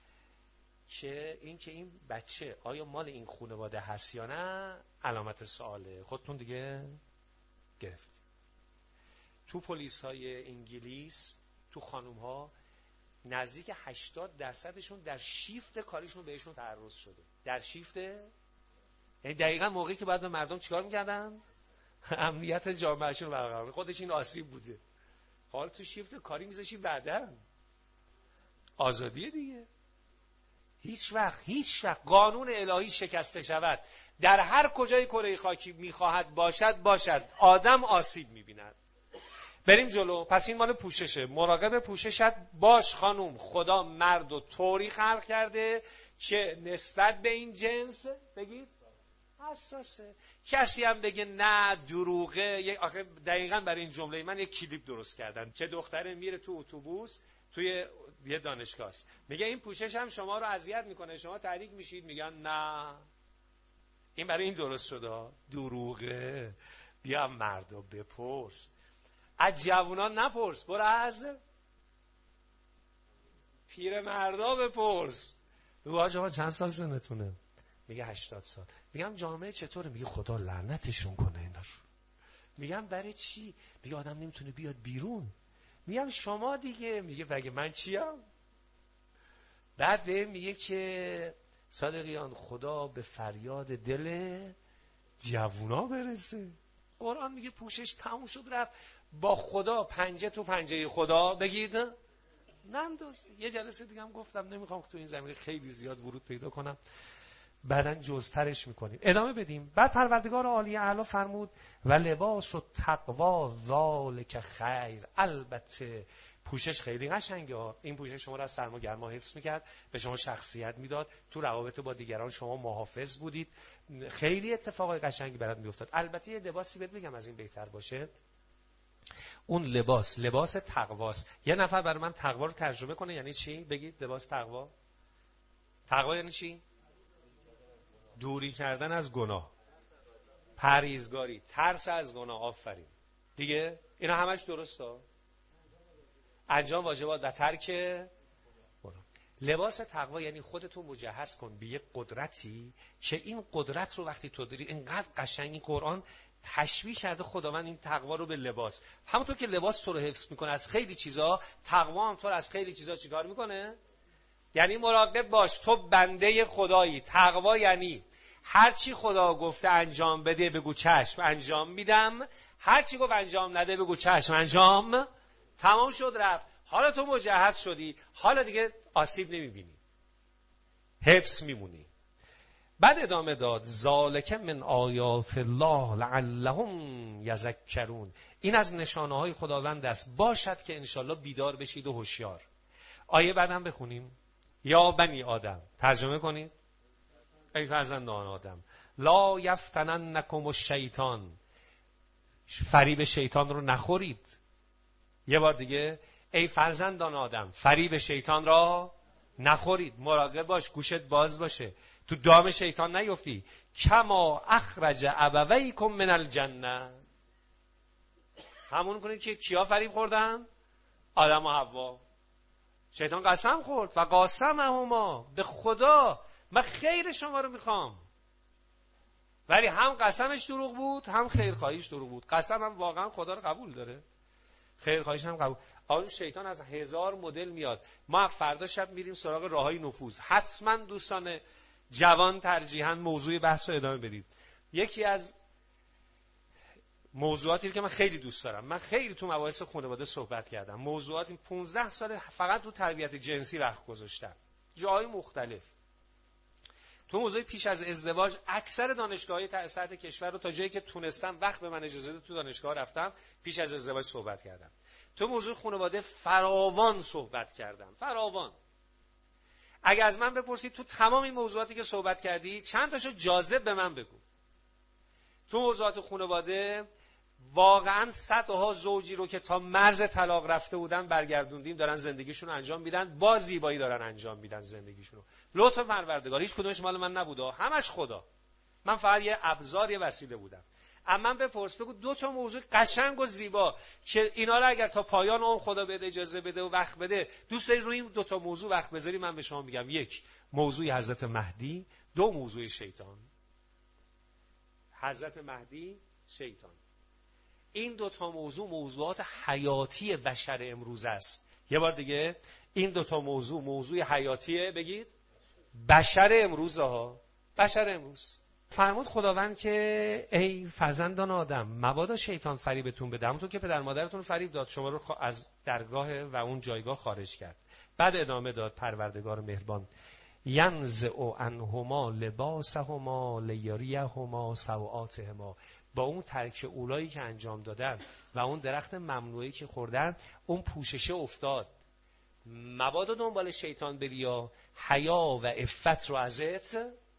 که این که این بچه آیا مال این خانواده هست یا نه علامت سواله. خودتون دیگه گرفت. تو پلیس های انگلیس، تو خانوم ها نزدیک هشتاد درصدشون در شیفت کاریشون بهشون تعرض شده. در شیفت، یعنی دقیقاً موقعی که بعد به مردم چیکار می‌کردن؟ امنیت جامعهشون رو برقرار. خودش این آسیب بوده. حالا تو شیفت کاری میذاشی بعداً آزادیه دیگه. هیچ وقت هیچ وقت قانون الهی شکسته شود، در هر کجای کره خاکی میخواهد باشد باشد، آدم آسیب میبیند. بریم جلو. پس این مال پوششه. مراقب پوششت باش خانوم. خدا مرد و طوری خلق کرده که نسبت به این جنس بگید حساسه. کسی هم بگه نه دروغه، آخه دقیقاً برای این جمله من یک کلیپ درست کردن که دختره میره تو اتوبوس توی یه دانشگاه است، میگه این پوشش هم شما رو اذیت میکنه، شما تحریک میشید، میگن نه این برای این درست شده. دروغه. بیا مردو بپرس، از جوونان نپرس، برو از پیر مردا بپرس. بگو آقا چند سال سنتونه؟ میگه هشتاد سال. میگم جامعه چطوره؟ میگه خدا لعنتشون کنه اینا رو. میگم برای چی؟ میگه آدم نمیتونه بیاد بیرون. میگم شما دیگه. میگه بگه من چیم؟ بعد به میگه که صادقیان خدا به فریاد دل جوونا برسه. قرآن میگه پوشش تموم شد رفت. با خدا پنجه تو پنجه خدا بگید ننداز. یه جلسه دیگه هم گفتم نمیخوام تو این زمینه خیلی زیاد ورود پیدا کنم، بعداً جزترش میکنیم. ادامه بدیم. بعد پروردگار عالی اعلی فرمود و لباس و تقوا ذالک خیر. البته پوشش خیلی قشنگه ها. این پوشش شما را از سرما گرما حفظ میکرد، به شما شخصیت میداد، تو روابط با دیگران شما محافظ بودید، خیلی اتفاقای قشنگی برات میافتاد. البته یه لباسی بهت بگم از این بهتر باشه، اون لباس لباس تقواست. یه نفر برای من تقوا رو ترجمه کنه یعنی چی؟ بگید لباس تقوا. تقوا یعنی چی؟ دوری کردن از گناه، پرهیزگاری، ترس از گناه. آفرین دیگه، اینا همش درسته. انجام واجبات و ترک گناه. لباس تقوا یعنی خودتو مجهز کن به یک قدرتی که این قدرت رو وقتی تو داری، اینقدر قشنگ این قرآن تشبیه کرده خداوند این تقوا رو به لباس. همونطور که لباس تو رو حفظ میکنه از خیلی چیزا، تقوا هم تو رو از خیلی چیزا چیکار میکنه؟ یعنی مراقب باش تو بنده خدایی. تقوا یعنی هر چی خدا گفته انجام بده بگو چشم انجام میدم، هر چی گفت انجام نده بگو چشم انجام. تمام شد رفت. حالا تو مجهز شدی، حالا دیگه آسیب نمیبینی، حفظ میمونی. بعد ادامه داد ذالک من آیات الله لعلهم یذکرون. این از نشانه های خداوند است، باشد که انشالله بیدار بشید و هوشیار. آیه بعدم بخونیم. یا بنی آدم، ترجمه کنید. ای فرزندان آدم لا یفتننکم الشیطان، فریب شیطان رو نخورید. یه بار دیگه، ای فرزندان آدم فریب شیطان را نخورید. مراقب باش، گوشت باز باشه، تو دام شیطان نیفتی. کما اخرج ابویکم من الجنه. همون کنید که کیا فریب خوردن؟ آدم و حوا. شیطان قسم خورد و قاسمهما، به خدا من خیر شما رو میخوام، ولی هم قسمش دروغ بود هم خیرخواهیش دروغ بود. قسم هم واقعا خدا رو قبول داره، خیرخواهیش هم قبول. آن شیطان از هزار مدل میاد. ما فردا شب میریم سراغ راههای نفوذ. حتما دوستان جوان ترجیحاً موضوع بحث رو ادامه بدید. یکی از موضوعاتی که من خیلی دوست دارم، من خیلی تو مباحث خانواده صحبت کردم، موضوعاتی پانزده سال فقط تو تربیت جنسی وقت گذاشتم، جای مختلف. تو موضوع پیش از ازدواج اکثر دانشگاه‌های سطح کشور رو تا جایی که تونستم وقت به من اجازه داد تو دانشگاه رفتم، پیش از ازدواج صحبت کردم. تو موضوع خانواده فراوان صحبت کردم، فراوان. اگه از من بپرسید تو تمام این موضوعاتی که صحبت کردی چند تاشو جاذب به من بگو. تو موضوعات خانواده واقعا صدها زوجی رو که تا مرز طلاق رفته بودن برگردوندیم، دارن زندگیشون رو انجام میدن، با زیبایی دارن انجام میدن زندگیشون رو. لطف پروردگار، هیچ کدومش مال من نبوده، همش خدا. من فقط یه ابزار، یه وسیله بودم. اما بپرس بگو دو تا موضوع قشنگ و زیبا که اینا رو اگر تا پایان اون خدا بده اجازه بده و وقت بده دوست داری روی این دو تا موضوع وقت بذاری، من به شما میگم: یک، موضوع حضرت مهدی، دو، موضوع شیطان. حضرت مهدی، شیطان. این دو تا موضوع موضوعات حیاتی بشر امروز است. یه بار دیگه، این دو تا موضوع موضوع حیاتیه، بگید بشر امروز ها، بشر امروز. فرمود خداوند که ای فرزندان آدم مبادا شیطان فریبتون بده، همونطور که پدر مادرتون فریب داد شما رو از درگاه و اون جایگاه خارج کرد. بعد ادامه داد پروردگار مهربان: ینزع عنهما لباسهما لیریهما سوآتهما. با اون ترک اولایی که انجام دادن و اون درخت ممنوعی که خوردن، اون پوششه افتاد. مبادا دنبال شیطان بری یا حیا و عفت رو ازت.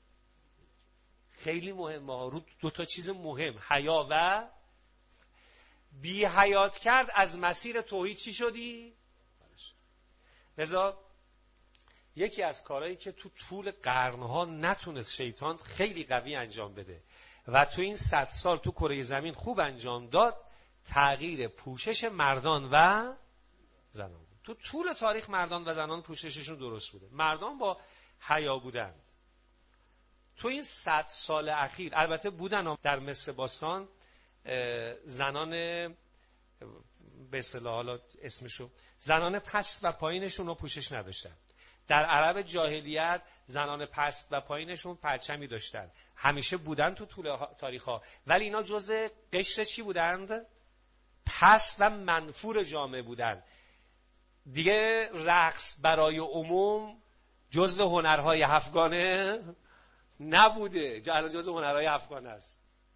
خیلی مهمه رو دو تا چیز مهم، حیا و بی حیات کرد از مسیر توحید چی شدی؟ لذا یکی از کارهایی که تو طول قرنها نتونست شیطان خیلی قوی انجام بده و تو این صد سال تو کره زمین خوب انجام داد، تغییر پوشش مردان و زنان بود. تو طول تاریخ مردان و زنان پوشششون درست بوده، مردان با حیا بودند. تو این صد سال اخیر البته بودن در مصر باستان زنان به اصطلاح حالا اسمشو زنان پست و پایینشون رو پوشش نداشتن. در عرب جاهلیت زنان پست و پایینشون پرچمی داشتن، همیشه بودن تو طول تاریخ ها، ولی اینا جزء قشر چی بودند؟ پست و منفور جامعه بودن. دیگه رقص برای عموم جزء هنرهای افغانه نبوده، جزء هنرهای افغانه است.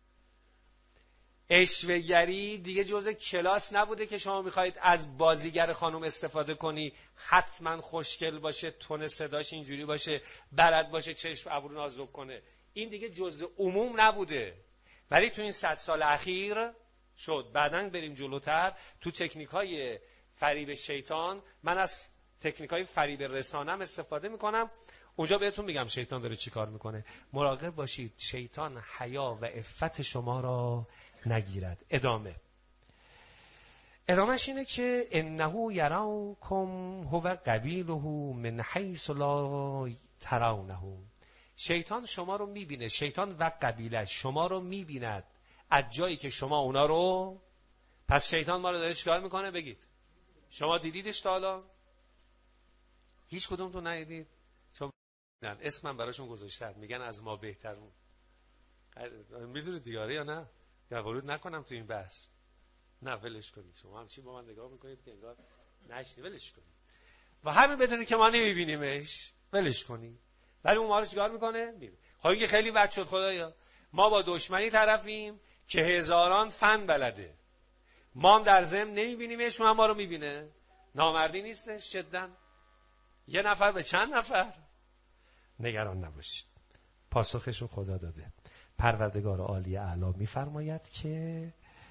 اشوه‌گری دیگه جزء کلاس نبوده که شما میخواید از بازیگر خانم استفاده کنی حتما خوشگل باشه، تون صداش اینجوری باشه، بلد باشه چشم ابرو نازک کنه. این دیگه جزء عموم نبوده، ولی تو این صد سال اخیر شد. بعداً بریم جلوتر تو تکنیک‌های فریب شیطان. من از تکنیک‌های فریب رسانم استفاده میکنم، اونجا بهتون میگم شیطان داره چی کار میکنه. مراقب باشید شیطان حیا و عفت شما را نگیرد. ادامه ادامهش اینه که انه یراکم هو قبیله من حیث لا ترونه. شیطان شما رو میبینه، شیطان و قبیله شما رو میبیند از جایی که شما اونا رو. پس شیطان ما رو داره چیکار میکنه؟ بگید شما دیدیدش تا حالا؟ هیچ کدومتون ندیدید؟ چون اسمم براشون گذاشتن، میگن از ما بهترون. میدونید دیگه یا نه؟ یا ورود نکنم تو این بحث؟ نه ولش کنید، شما همچین با من نگاه میکنید که انگار نشنی. ولش کنید و همین بدونید که ما نمیبینیمش، ولش کنید. ولی اون ما رو چیکار میکنه؟ میبینه. خب این که خیلی بد شد خدایا. ما با دشمنی طرفیم که هزاران فن بلده، ما هم در ضمن نمیبینیمش، اون هم ما رو میبینه. نامردی نیستش جدا؟ یه نفر به چند نفر؟ نگران نباشید، پاسخشو خدا داده. پروردگار عالی اعلی میفرماید که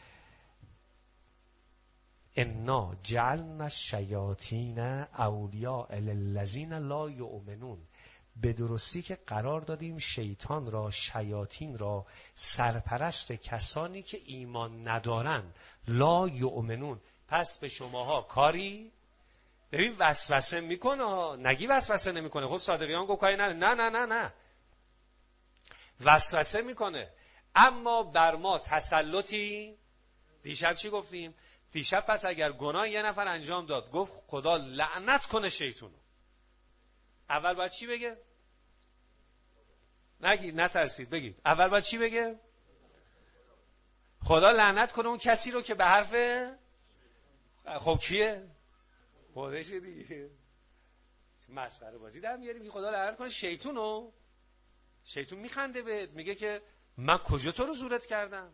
انا جعلنا الشیاطین اولیاء للذین لا یؤمنون. به درستی که قرار دادیم شیطان را، شیاطین را سرپرست کسانی که ایمان ندارن. لا یؤمنون. پس به شماها کاری ببین وسوسه میکنه، نگی وسوسه نمیکنه. خب صادقیان گفت کاری نداره. نه نه نه نه وسوسه میکنه، اما بر ما تسلطی. دیشب چی گفتیم؟ دیشب پس اگر گناه یه نفر انجام داد، گفت خدا لعنت کنه شیطونو، اول باید چی بگه؟ نگید، نترسید، بگید اول باید چی بگه؟ خدا لعنت کنه اون کسی رو که به حرف. خب کیه؟ خودشه دیگه. مسخره بازی در میاریم که خدا لعنت کنه شیطونو. شیطون میخنده بهت، میگه که من کجا تو رو زورت کردم؟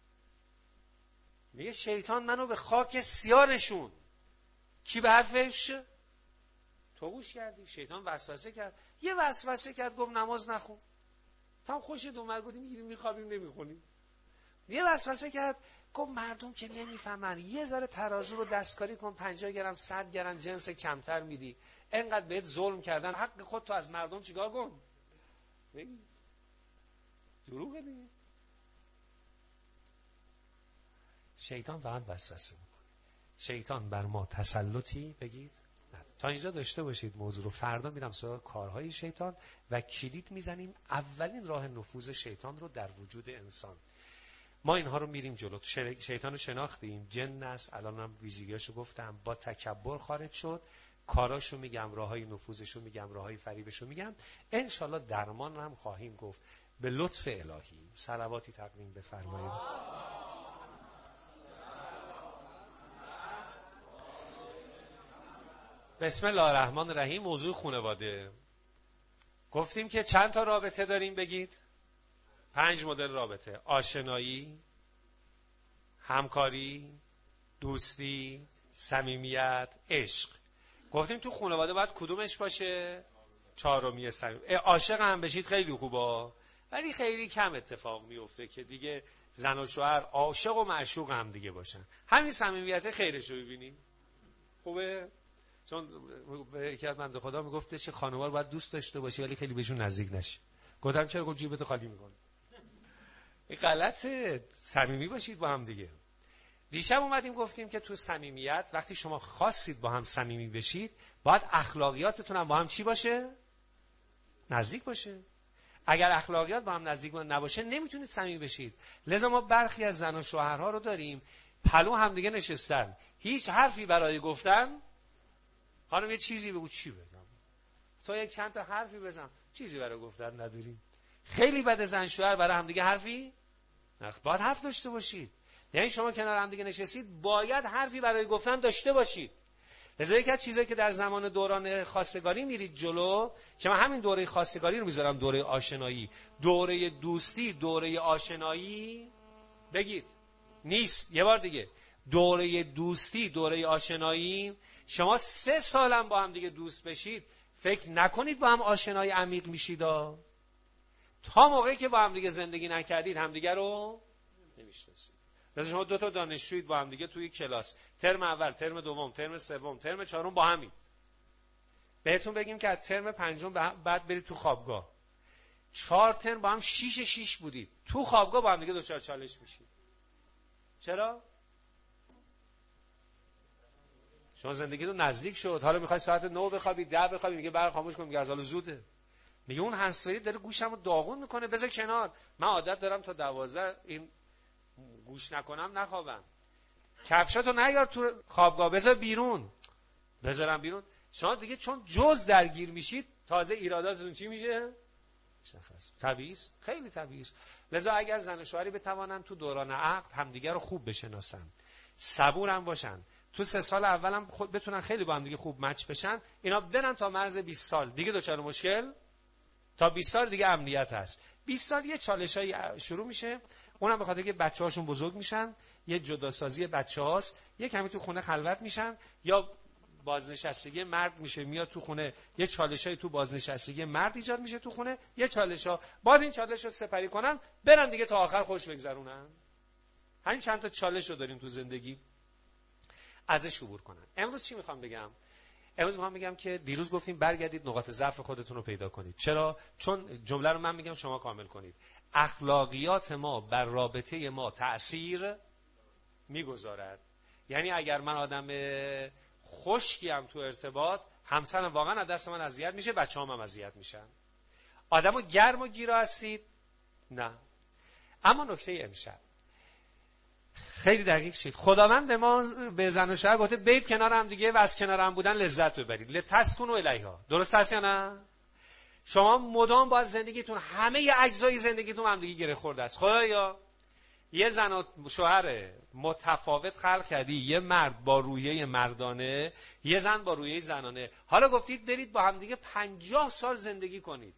میگه شیطان منو به خاک سیاه نشون. کی به حرفش؟ تو گوش کردی. شیطان وسوسه کرد، یه وسوسه کرد گفت نماز نخون. تا خوشت اومد گفتی میگیریم میخوابیم نمیخونیم. یه وسوسه کرد گفت مردم که نمیفهمن، یه ذره ترازو رو دستکاری کن، پنجاه گرم صد گرم جنس کمتر میدی، انقدر بهت ظلم کردن، حق خود تو از مردم چیکار کن؟ بگی دروغه دیگه. شیطان فقط وسوسه میکنه. شیطان بر ما تسلطی بگید نداره. تا اینجا داشته باشید موضوع رو. فردا میرم سراغ کارهای شیطان و کلید میزنیم اولین راه نفوذ شیطان رو در وجود انسان. ما اینها رو میریم جلو. شیطان رو شناختیم، جن است، الان هم ویژگیاشو گفتم، با تکبر خارج شد. کاراشو میگم، راههای نفوذشو میگم، راههای فریبشو میگم. انشالله درمان هم خواهیم گفت به لطف الهی. صلواتی تقدیم بفرمایید. بسم الله الرحمن الرحیم. موضوع خانواده. گفتیم که چند تا رابطه داریم بگید؟ پنج مدل رابطه: آشنایی، همکاری، دوستی، صمیمیت، عشق. گفتیم تو خانواده باید کدومش باشه؟ چهارمی صمیمیت. عاشق هم بشید خیلی خوبه، ولی خیلی کم اتفاق میفته که دیگه زن و شوهر عاشق و معشوق هم دیگه باشن. همین صمیمیت خیرش رو ببینیم خوبه. چون یکی از بنده خدا میگفتش خانوما رو باید دوست داشته باشی ولی خیلی بهشون نزدیک نشی. گفتم چرا؟ گفت جیبتو خالی میکنه. این غلطه. صمیمی باشید با هم دیگه. دیشب اومدیم گفتیم که تو صمیمیت وقتی شما خواستید با هم صمیمی بشید باید اخلاقیاتتون هم با هم چی باشه؟ نزدیک باشه. اگر اخلاقیات با هم نزدیک نباشه نمیتونید صمیمی بشید. لذا ما برخی از زن و شوهرها رو داریم پلو هم دیگه نشستن، هیچ حرفی برای گفتن. خانم یه چیزی بگو. چی بگم؟ تو یک چند تا حرفی بزن. چیزی برای گفتن نداریم. خیلی بده زن شوهر برای هم دیگه حرفی نه. باید حرف داشته باشید. یعنی شما کنار هم دیگه نشستید باید حرفی برای گفتن داشته باشید. لذا یکی از چیزایی که در زمان دوران خواستگاری میرید جلو، که من همین دوره خواستگاری رو میذارم دوره آشنایی، دوره دوستی، دوره آشنایی بگید نیست. یه بار دیگه، دوره دوستی، دوره آشنایی. شما سه سالم با هم دیگه دوست بشید فکر نکنید با هم آشنایی عمیق میشید. تا موقعی که با هم دیگه زندگی نکردید همدیگه رو نمیشناسید. مثلا شما دو تا دانشجویید با هم دیگه توی کلاس، ترم اول، ترم دوم، ترم سوم، ترم چهارم با همید. بهتون بگیم که از ترم پنجم بعد برید تو خوابگاه، چهار ترم با هم شیش شیش بودید، تو خوابگاه با هم دیگه دوچار چالش میشید. چرا؟ شما زندگیتون نزدیک شد، حالا میخوای ساعت نه بخوابی، ده بخوابی، میگه برق خاموش کن، میگه از حالا زوده. میگه اون هنسفری داره گوشمو داغون میکنه، بذار کنار. من عادت دارم تا دوازده این گوش نکنم نخوابم. کفشاتو نیار تو خوابگاه، بذار بیرون. بذارم بیرون. شما دیگه چون جز درگیر میشید تازه ایراداتتون چی میشه؟ شخص. طبیعی است، خیلی طبیعی است. لذا اگر زن و شوهری بتوانن تو دوران عقد همدیگه رو خوب بشناسن، صبورم باشن، تو سه سال اولم خود بتونن خیلی با هم دیگه خوب مچ بشن، اینا برن تا مرز بیست سال دیگه دچار مشکل، تا بیست سال دیگه امنیت هست. بیست سال یه چالشای شروع میشه، اونم به خاطر که بچه‌هاشون بزرگ میشن، یه جداسازی بچه‌هاست، یه کمی تو خونه خلوت میشن، یا بازنشستگی مرد میشه میاد تو خونه، یه چالشای تو بازنشستگی مرد ایجاد میشه تو خونه، یه چالشا بعد این چالش رو سپری کنن برن دیگه تا آخر خوش بگذرونن. همین چند تا چالش رو داریم تو زندگی، ازش عبور کنن. امروز چی میخوام بگم؟ امروز میخوام بگم که دیروز گفتیم برگردید نقاط ضعف خودتون رو پیدا کنید. چرا؟ چون جمله رو من میگم شما کامل کنید. اخلاقیات ما بر رابطه ما تأثیر میگذارد. یعنی اگر من آدم خشکیم تو ارتباط، همسرم واقعا از دست من اذیت میشه، بچه‌هام هم اذیت میشن. آدمو گرم و گیرا هستید؟ نه. اما نکته امشب خیلی دقیق شید. خداوند به ما، به زن و شوهر گفته برید کنار هم دیگه و از کنار هم بودن لذت ببرید. لتسکنوا الیها. درست هست یا نه؟ شما مدام باید زندگیتون، همه اجزای زندگیتون هم دیگه گره خورده است. خدایا یه زن و شوهر متفاوت خلق کردی، یه مرد با روحیه مردانه، یه زن با روحیه زنانه. حالا گفتید برید با هم دیگه پنجاه سال زندگی کنید.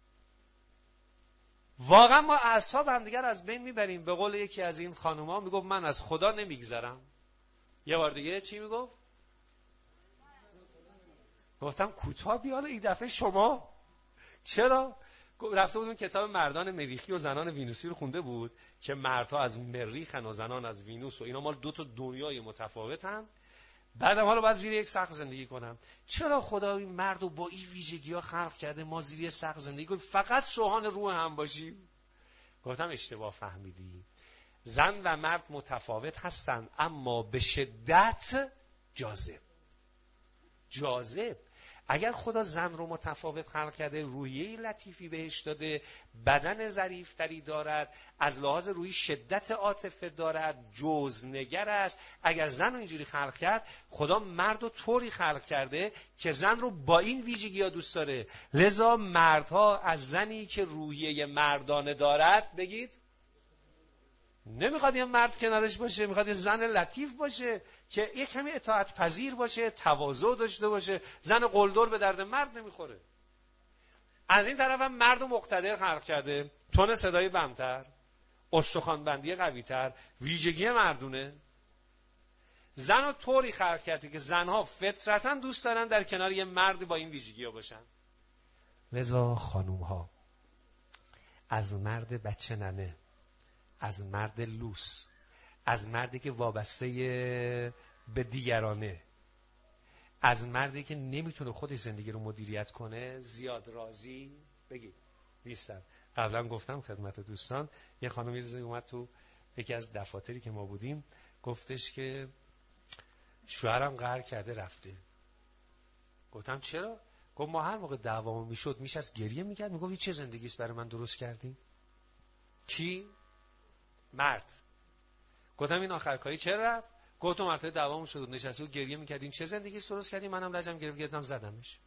واقعا ما اعصاب هم دیگه از بین میبریم. به قول یکی از این خانوما میگفت من از خدا نمیگذرم. یه بار دیگه چی میگفت؟ گفتم کوتاه بیا این دفعه شما. چرا؟ رفته بود اون کتاب مردان مریخی و زنان وینوسی رو خونده بود که مردها از مریخن و زنان از وینوس و اینا مال دو تا دنیای متفاوتن. بعدم حالا باید زیر یک سقف زندگی کنم. چرا خدا این مرد رو با این ویژگی‌ها خلق کرده ما زیر یک سقف زندگی کنیم فقط سوهان روح هم باشیم؟ گفتم اشتباه فهمیدی. زن و مرد متفاوت هستند اما به شدت جاذب. جاذب. اگر خدا زن رو متفاوت خلق کرده، روحیه لطیفی بهش داده، بدن ظریف‌تری دارد، از لحاظ روحی شدت عاطفه دارد، جزنگر است. اگر زن رو اینجوری خلق کرد، خدا مرد رو طوری خلق کرده که زن رو با این ویژگی‌ها دوست داره. لذا مردها از زنی که روحیه مردانه دارد بگید نمیخواد یه مرد کنارش باشه، میخواد یه زن لطیف باشه که یه کمی اطاعت پذیر باشه، تواضع داشته باشه. زن قلدر به درد مرد نمیخوره. از این طرف هم مرد و مقتدر خلق کرده، تون صدای بمتر، استخوان بندی قوی تر، ویژگی مردونه. زن رو طوری خلق کرده که زنها فطرتاً دوست دارن در کنار یه مرد با این ویژگی ها باشن. لذا خانوم ها از مرد بچه ننه، از مرد لوس، از مردی که وابسته به دیگرانه، از مردی که نمیتونه خودش زندگی رو مدیریت کنه زیاد راضی بگید نیستن. قبلا گفتم خدمت دوستان، یه خانمی روزی اومد تو یکی از دفاتری که ما بودیم، گفتش که شوهرم قهر کرده رفته. گفتم چرا؟ گفت ما هر موقع دعوامون میشد میشه از گریه میکرد، میگفت این چه زندگی است برای من درست کردی؟ کی؟ مرد. گفتم این آخر کاری چرا رفت؟ گفت تو مرتبه دعوامون شد نشسته و گریه میکرد این چه زندگی است درست کردی؟ منم لجم گرفت گردم زدمش.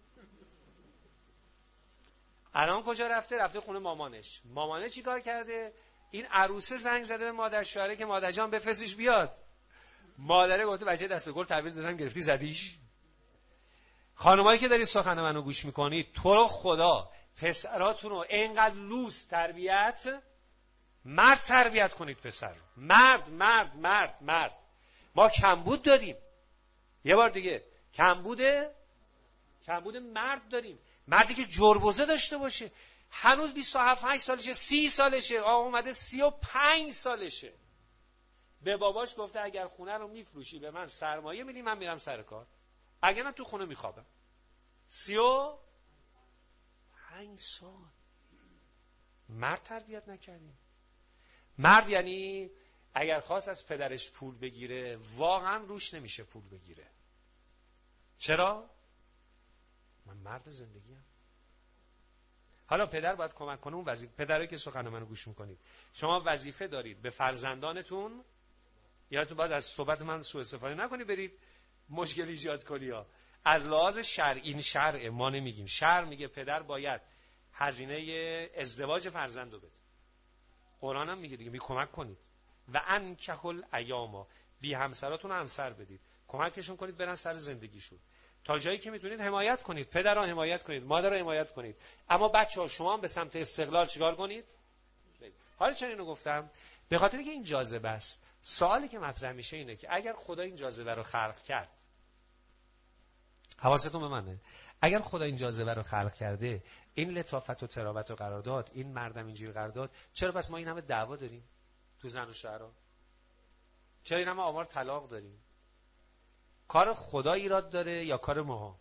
الان کجا رفته؟ رفته خونه مامانش. مامانه چی کار کرده؟ این عروسه زنگ زده به مادر شوهره که مادر جان بفرستیش بیاد. مادره گفته بچه دست گل تحویل دادم گرفتی زدیش. خانمایی که دارید سخن منو گوش میکنید، تو رو خدا پسراتون رو اینقدر لوس تربیت، مرد تربیت کنید پسر رو. مرد مرد مرد مرد. ما کمبود داریم. یه بار دیگه کمبوده کمبود مرد داریم. مردی که جربوزه داشته باشه. هنوز بیست و هفت هشت سالشه، سی سالشه، آقا اومده سی و پنج سالشه. به باباش گفته اگر خونه رو میفروشی به من سرمایه میدی من میرم سر کار، اگر نه تو خونه میخوابم. سی و پنج سال مرد تربیت نکردیم. مرد یعنی اگر خواست از پدرش پول بگیره واقعا روش نمیشه پول بگیره. چرا؟ من مرد زندگیم. حالا پدر باید کمک کنه. اون وظیفه پدرایی که سخن منو گوش میکنید، شما وظیفه دارید به فرزندانتون، یادتون باید از صحبت من سوء استفاده نکنید برید مشکل ایجاد کنی ها. از لحاظ شرع، این شرع ما نمیگیم، شرع میگه پدر باید هزینه ازدواج فرزند رو بده. قرآن هم میگه دیگه می کمک کنید و انکحل ایاما، بی همسراتون رو همسر بدید، کمکشون کنید برن سر زندگیشون. تا جایی که میتونید حمایت کنید، پدر رو حمایت کنید، مادر رو حمایت کنید. اما بچه‌ها شما هم به سمت استقلال چیکار کنید؟ حالا چرا اینو گفتم؟ به خاطر که این جاذبه است. سوالی که مطرح میشه اینه که اگر خدا این جاذبه رو خلق کرد، حواستون به منه، اگر خدا این جاذبه رو خلق کرده، این لطافت و تراوت رو قرار داد، این مردم اینجوری قرار داد، چرا پس ما این همه دعوا داریم تو زن و شوهرها؟ چرا این همه آمار طلاق داریم؟ کار خدا ایراد داره یا کار ماها؟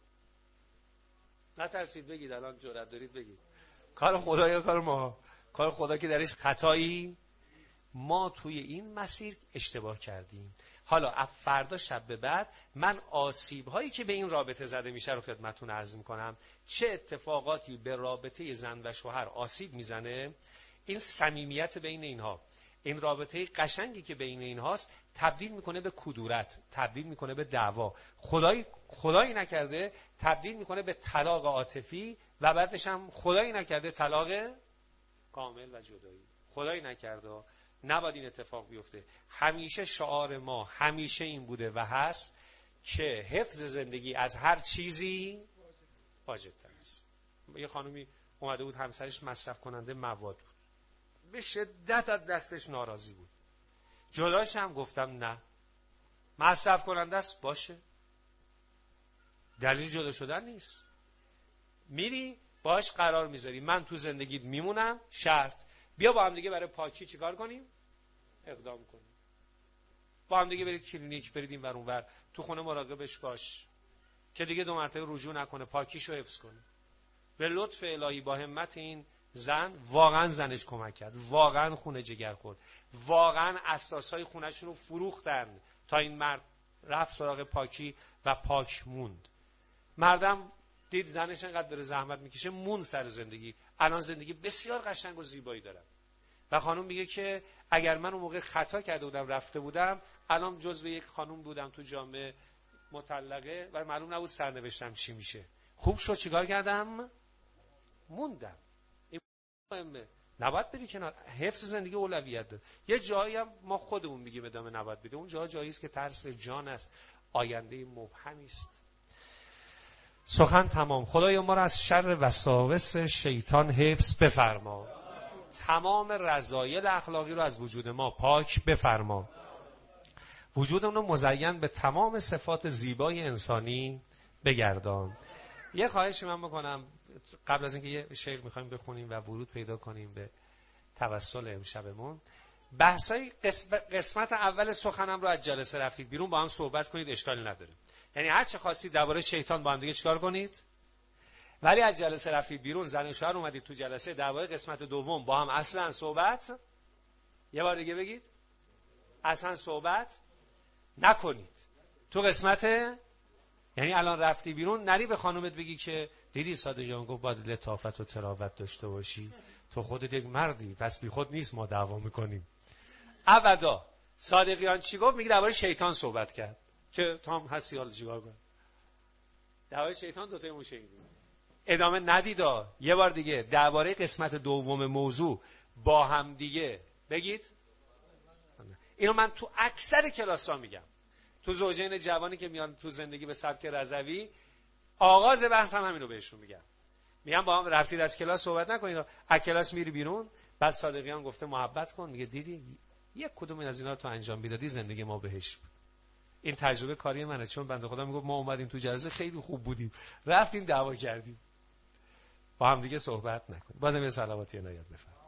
نترسید بگید، الان جرأت دارید بگید. کار خدا یا کار ماها؟ کار خدا که درش خطایی، ما توی این مسیر اشتباه کردیم. حالا فردا شب به بعد من آسیب هایی که به این رابطه زده میشه رو خدمتتون عرض میکنم. چه اتفاقاتی به رابطه زن و شوهر آسیب میزنه، این صمیمیت بین اینها، این رابطه قشنگی که بین اینهاست تبدیل میکنه به کدورت، تبدیل میکنه به دعوا. خدای خدایی نکرده تبدیل میکنه به طلاق عاطفی و بعدش هم خدایی نکرده طلاق کامل و جدایی. خدایی نکرده. نباید این اتفاق بیفته. همیشه شعار ما همیشه این بوده و هست که حفظ زندگی از هر چیزی واجب‌تر است. یه خانومی اومده بود همسرش مصرف کننده مواد بود، به شدت از دستش ناراضی بود. جداش هم گفتم نه، مصرف کننده است باشه، دلیل جدا شدن نیست. میری باش قرار میذاری من تو زندگیت میمونم، شرط بیا با هم دیگه برای پاکی چیکار کنیم؟ اقدام کنیم. با هم دیگه برید کلینیک، برید این ور اون ور، تو خونه مراقبش باش که دیگه دو مرتبه رجوع نکنه، پاکیشو حفظ کنه. به لطف الهی با همت این زن واقعا زنش کمک کرد، واقعا خونه جگر خورد، واقعا اساسای خونه‌شون رو فروختن تا این مرد رفت سراغ پاکی و پاک موند. مردم دید زنش انقدر داره زحمت میکشه، مون سر زندگی. الان زندگی بسیار قشنگ و زیبایی داره. و خانم میگه که اگر من اون موقع خطا کرده بودم رفته بودم، الان جزو یک خانم بودم تو جامعه مطلقه و معلوم نبود سرنوشتم چی میشه. خوب شد چیکار کردم؟ موندم. این مهمه. نباید بری کنار. حفظ زندگی اولویت داره. یه جایی هم ما خودمون میگیم ادامه نباید بده. اون جا جایی است که ترس جان است، آینده مبهمی است. سخن تمام. خدایا ما را از شر وساوس شیطان حفظ بفرما. تمام رذایل اخلاقی رو از وجود ما پاک بفرما. وجودمون رو مزین به تمام صفات زیبای انسانی بگردان. یه خواهشی من بکنم قبل از اینکه یه شعر میخوایم بخونیم و ورود پیدا کنیم به توسل امشبمون، بحثای قسمت اول سخنم رو از جلسه رفتید بیرون با هم صحبت کنید، اشکالی نداره. یعنی هر چه خواستید درباره شیطان با هم دیگه چیکار کنید، ولی از جلسه رفتید بیرون، زن و شوهر اومدید تو جلسه درباره قسمت دوم با هم اصلا صحبت، یه بار دیگه بگید، اصلا صحبت نکنید. تو قسمت، یعنی الان رفتی بیرون نری به خانومت بگی که دیدی صادقیان گفت باید لطافت و تراوت داشته باشی، تو خودت یک مردی، پس بی خود نیست ما دعوا میکنیم. ابدا. صادقیان چی گفت؟ میگه درباره شیطان صحبت کرد که تو هم هستی، حالا چیکار کنی؟ درباره شیطان دو تایمون شنیدیم. ادامه ندیدا. یه بار دیگه درباره قسمت دوم موضوع با هم دیگه بگید. اینو من تو اکثر کلاس‌ها میگم. تو زوجین جوانی که میان تو زندگی به سبک رضوی، آغاز بحث هم همینو بهشون میگم. میگم با هم رفتید از کلاس صحبت نکنید، از کلاس میری بیرون، بعد صادقیان گفته محبت کن، میگه دیدی یک کدوم از اینا رو تو انجام میدادی زندگی ما بهش بود. این تجربه کاری منه، چون بنده خدا میگه ما اومدیم تو جلسه خیلی خوب بودیم، رفتیم دعوا کردیم. با هم دیگه صحبت نکنید. بازم یه صلواتی عنایت بفرمایید.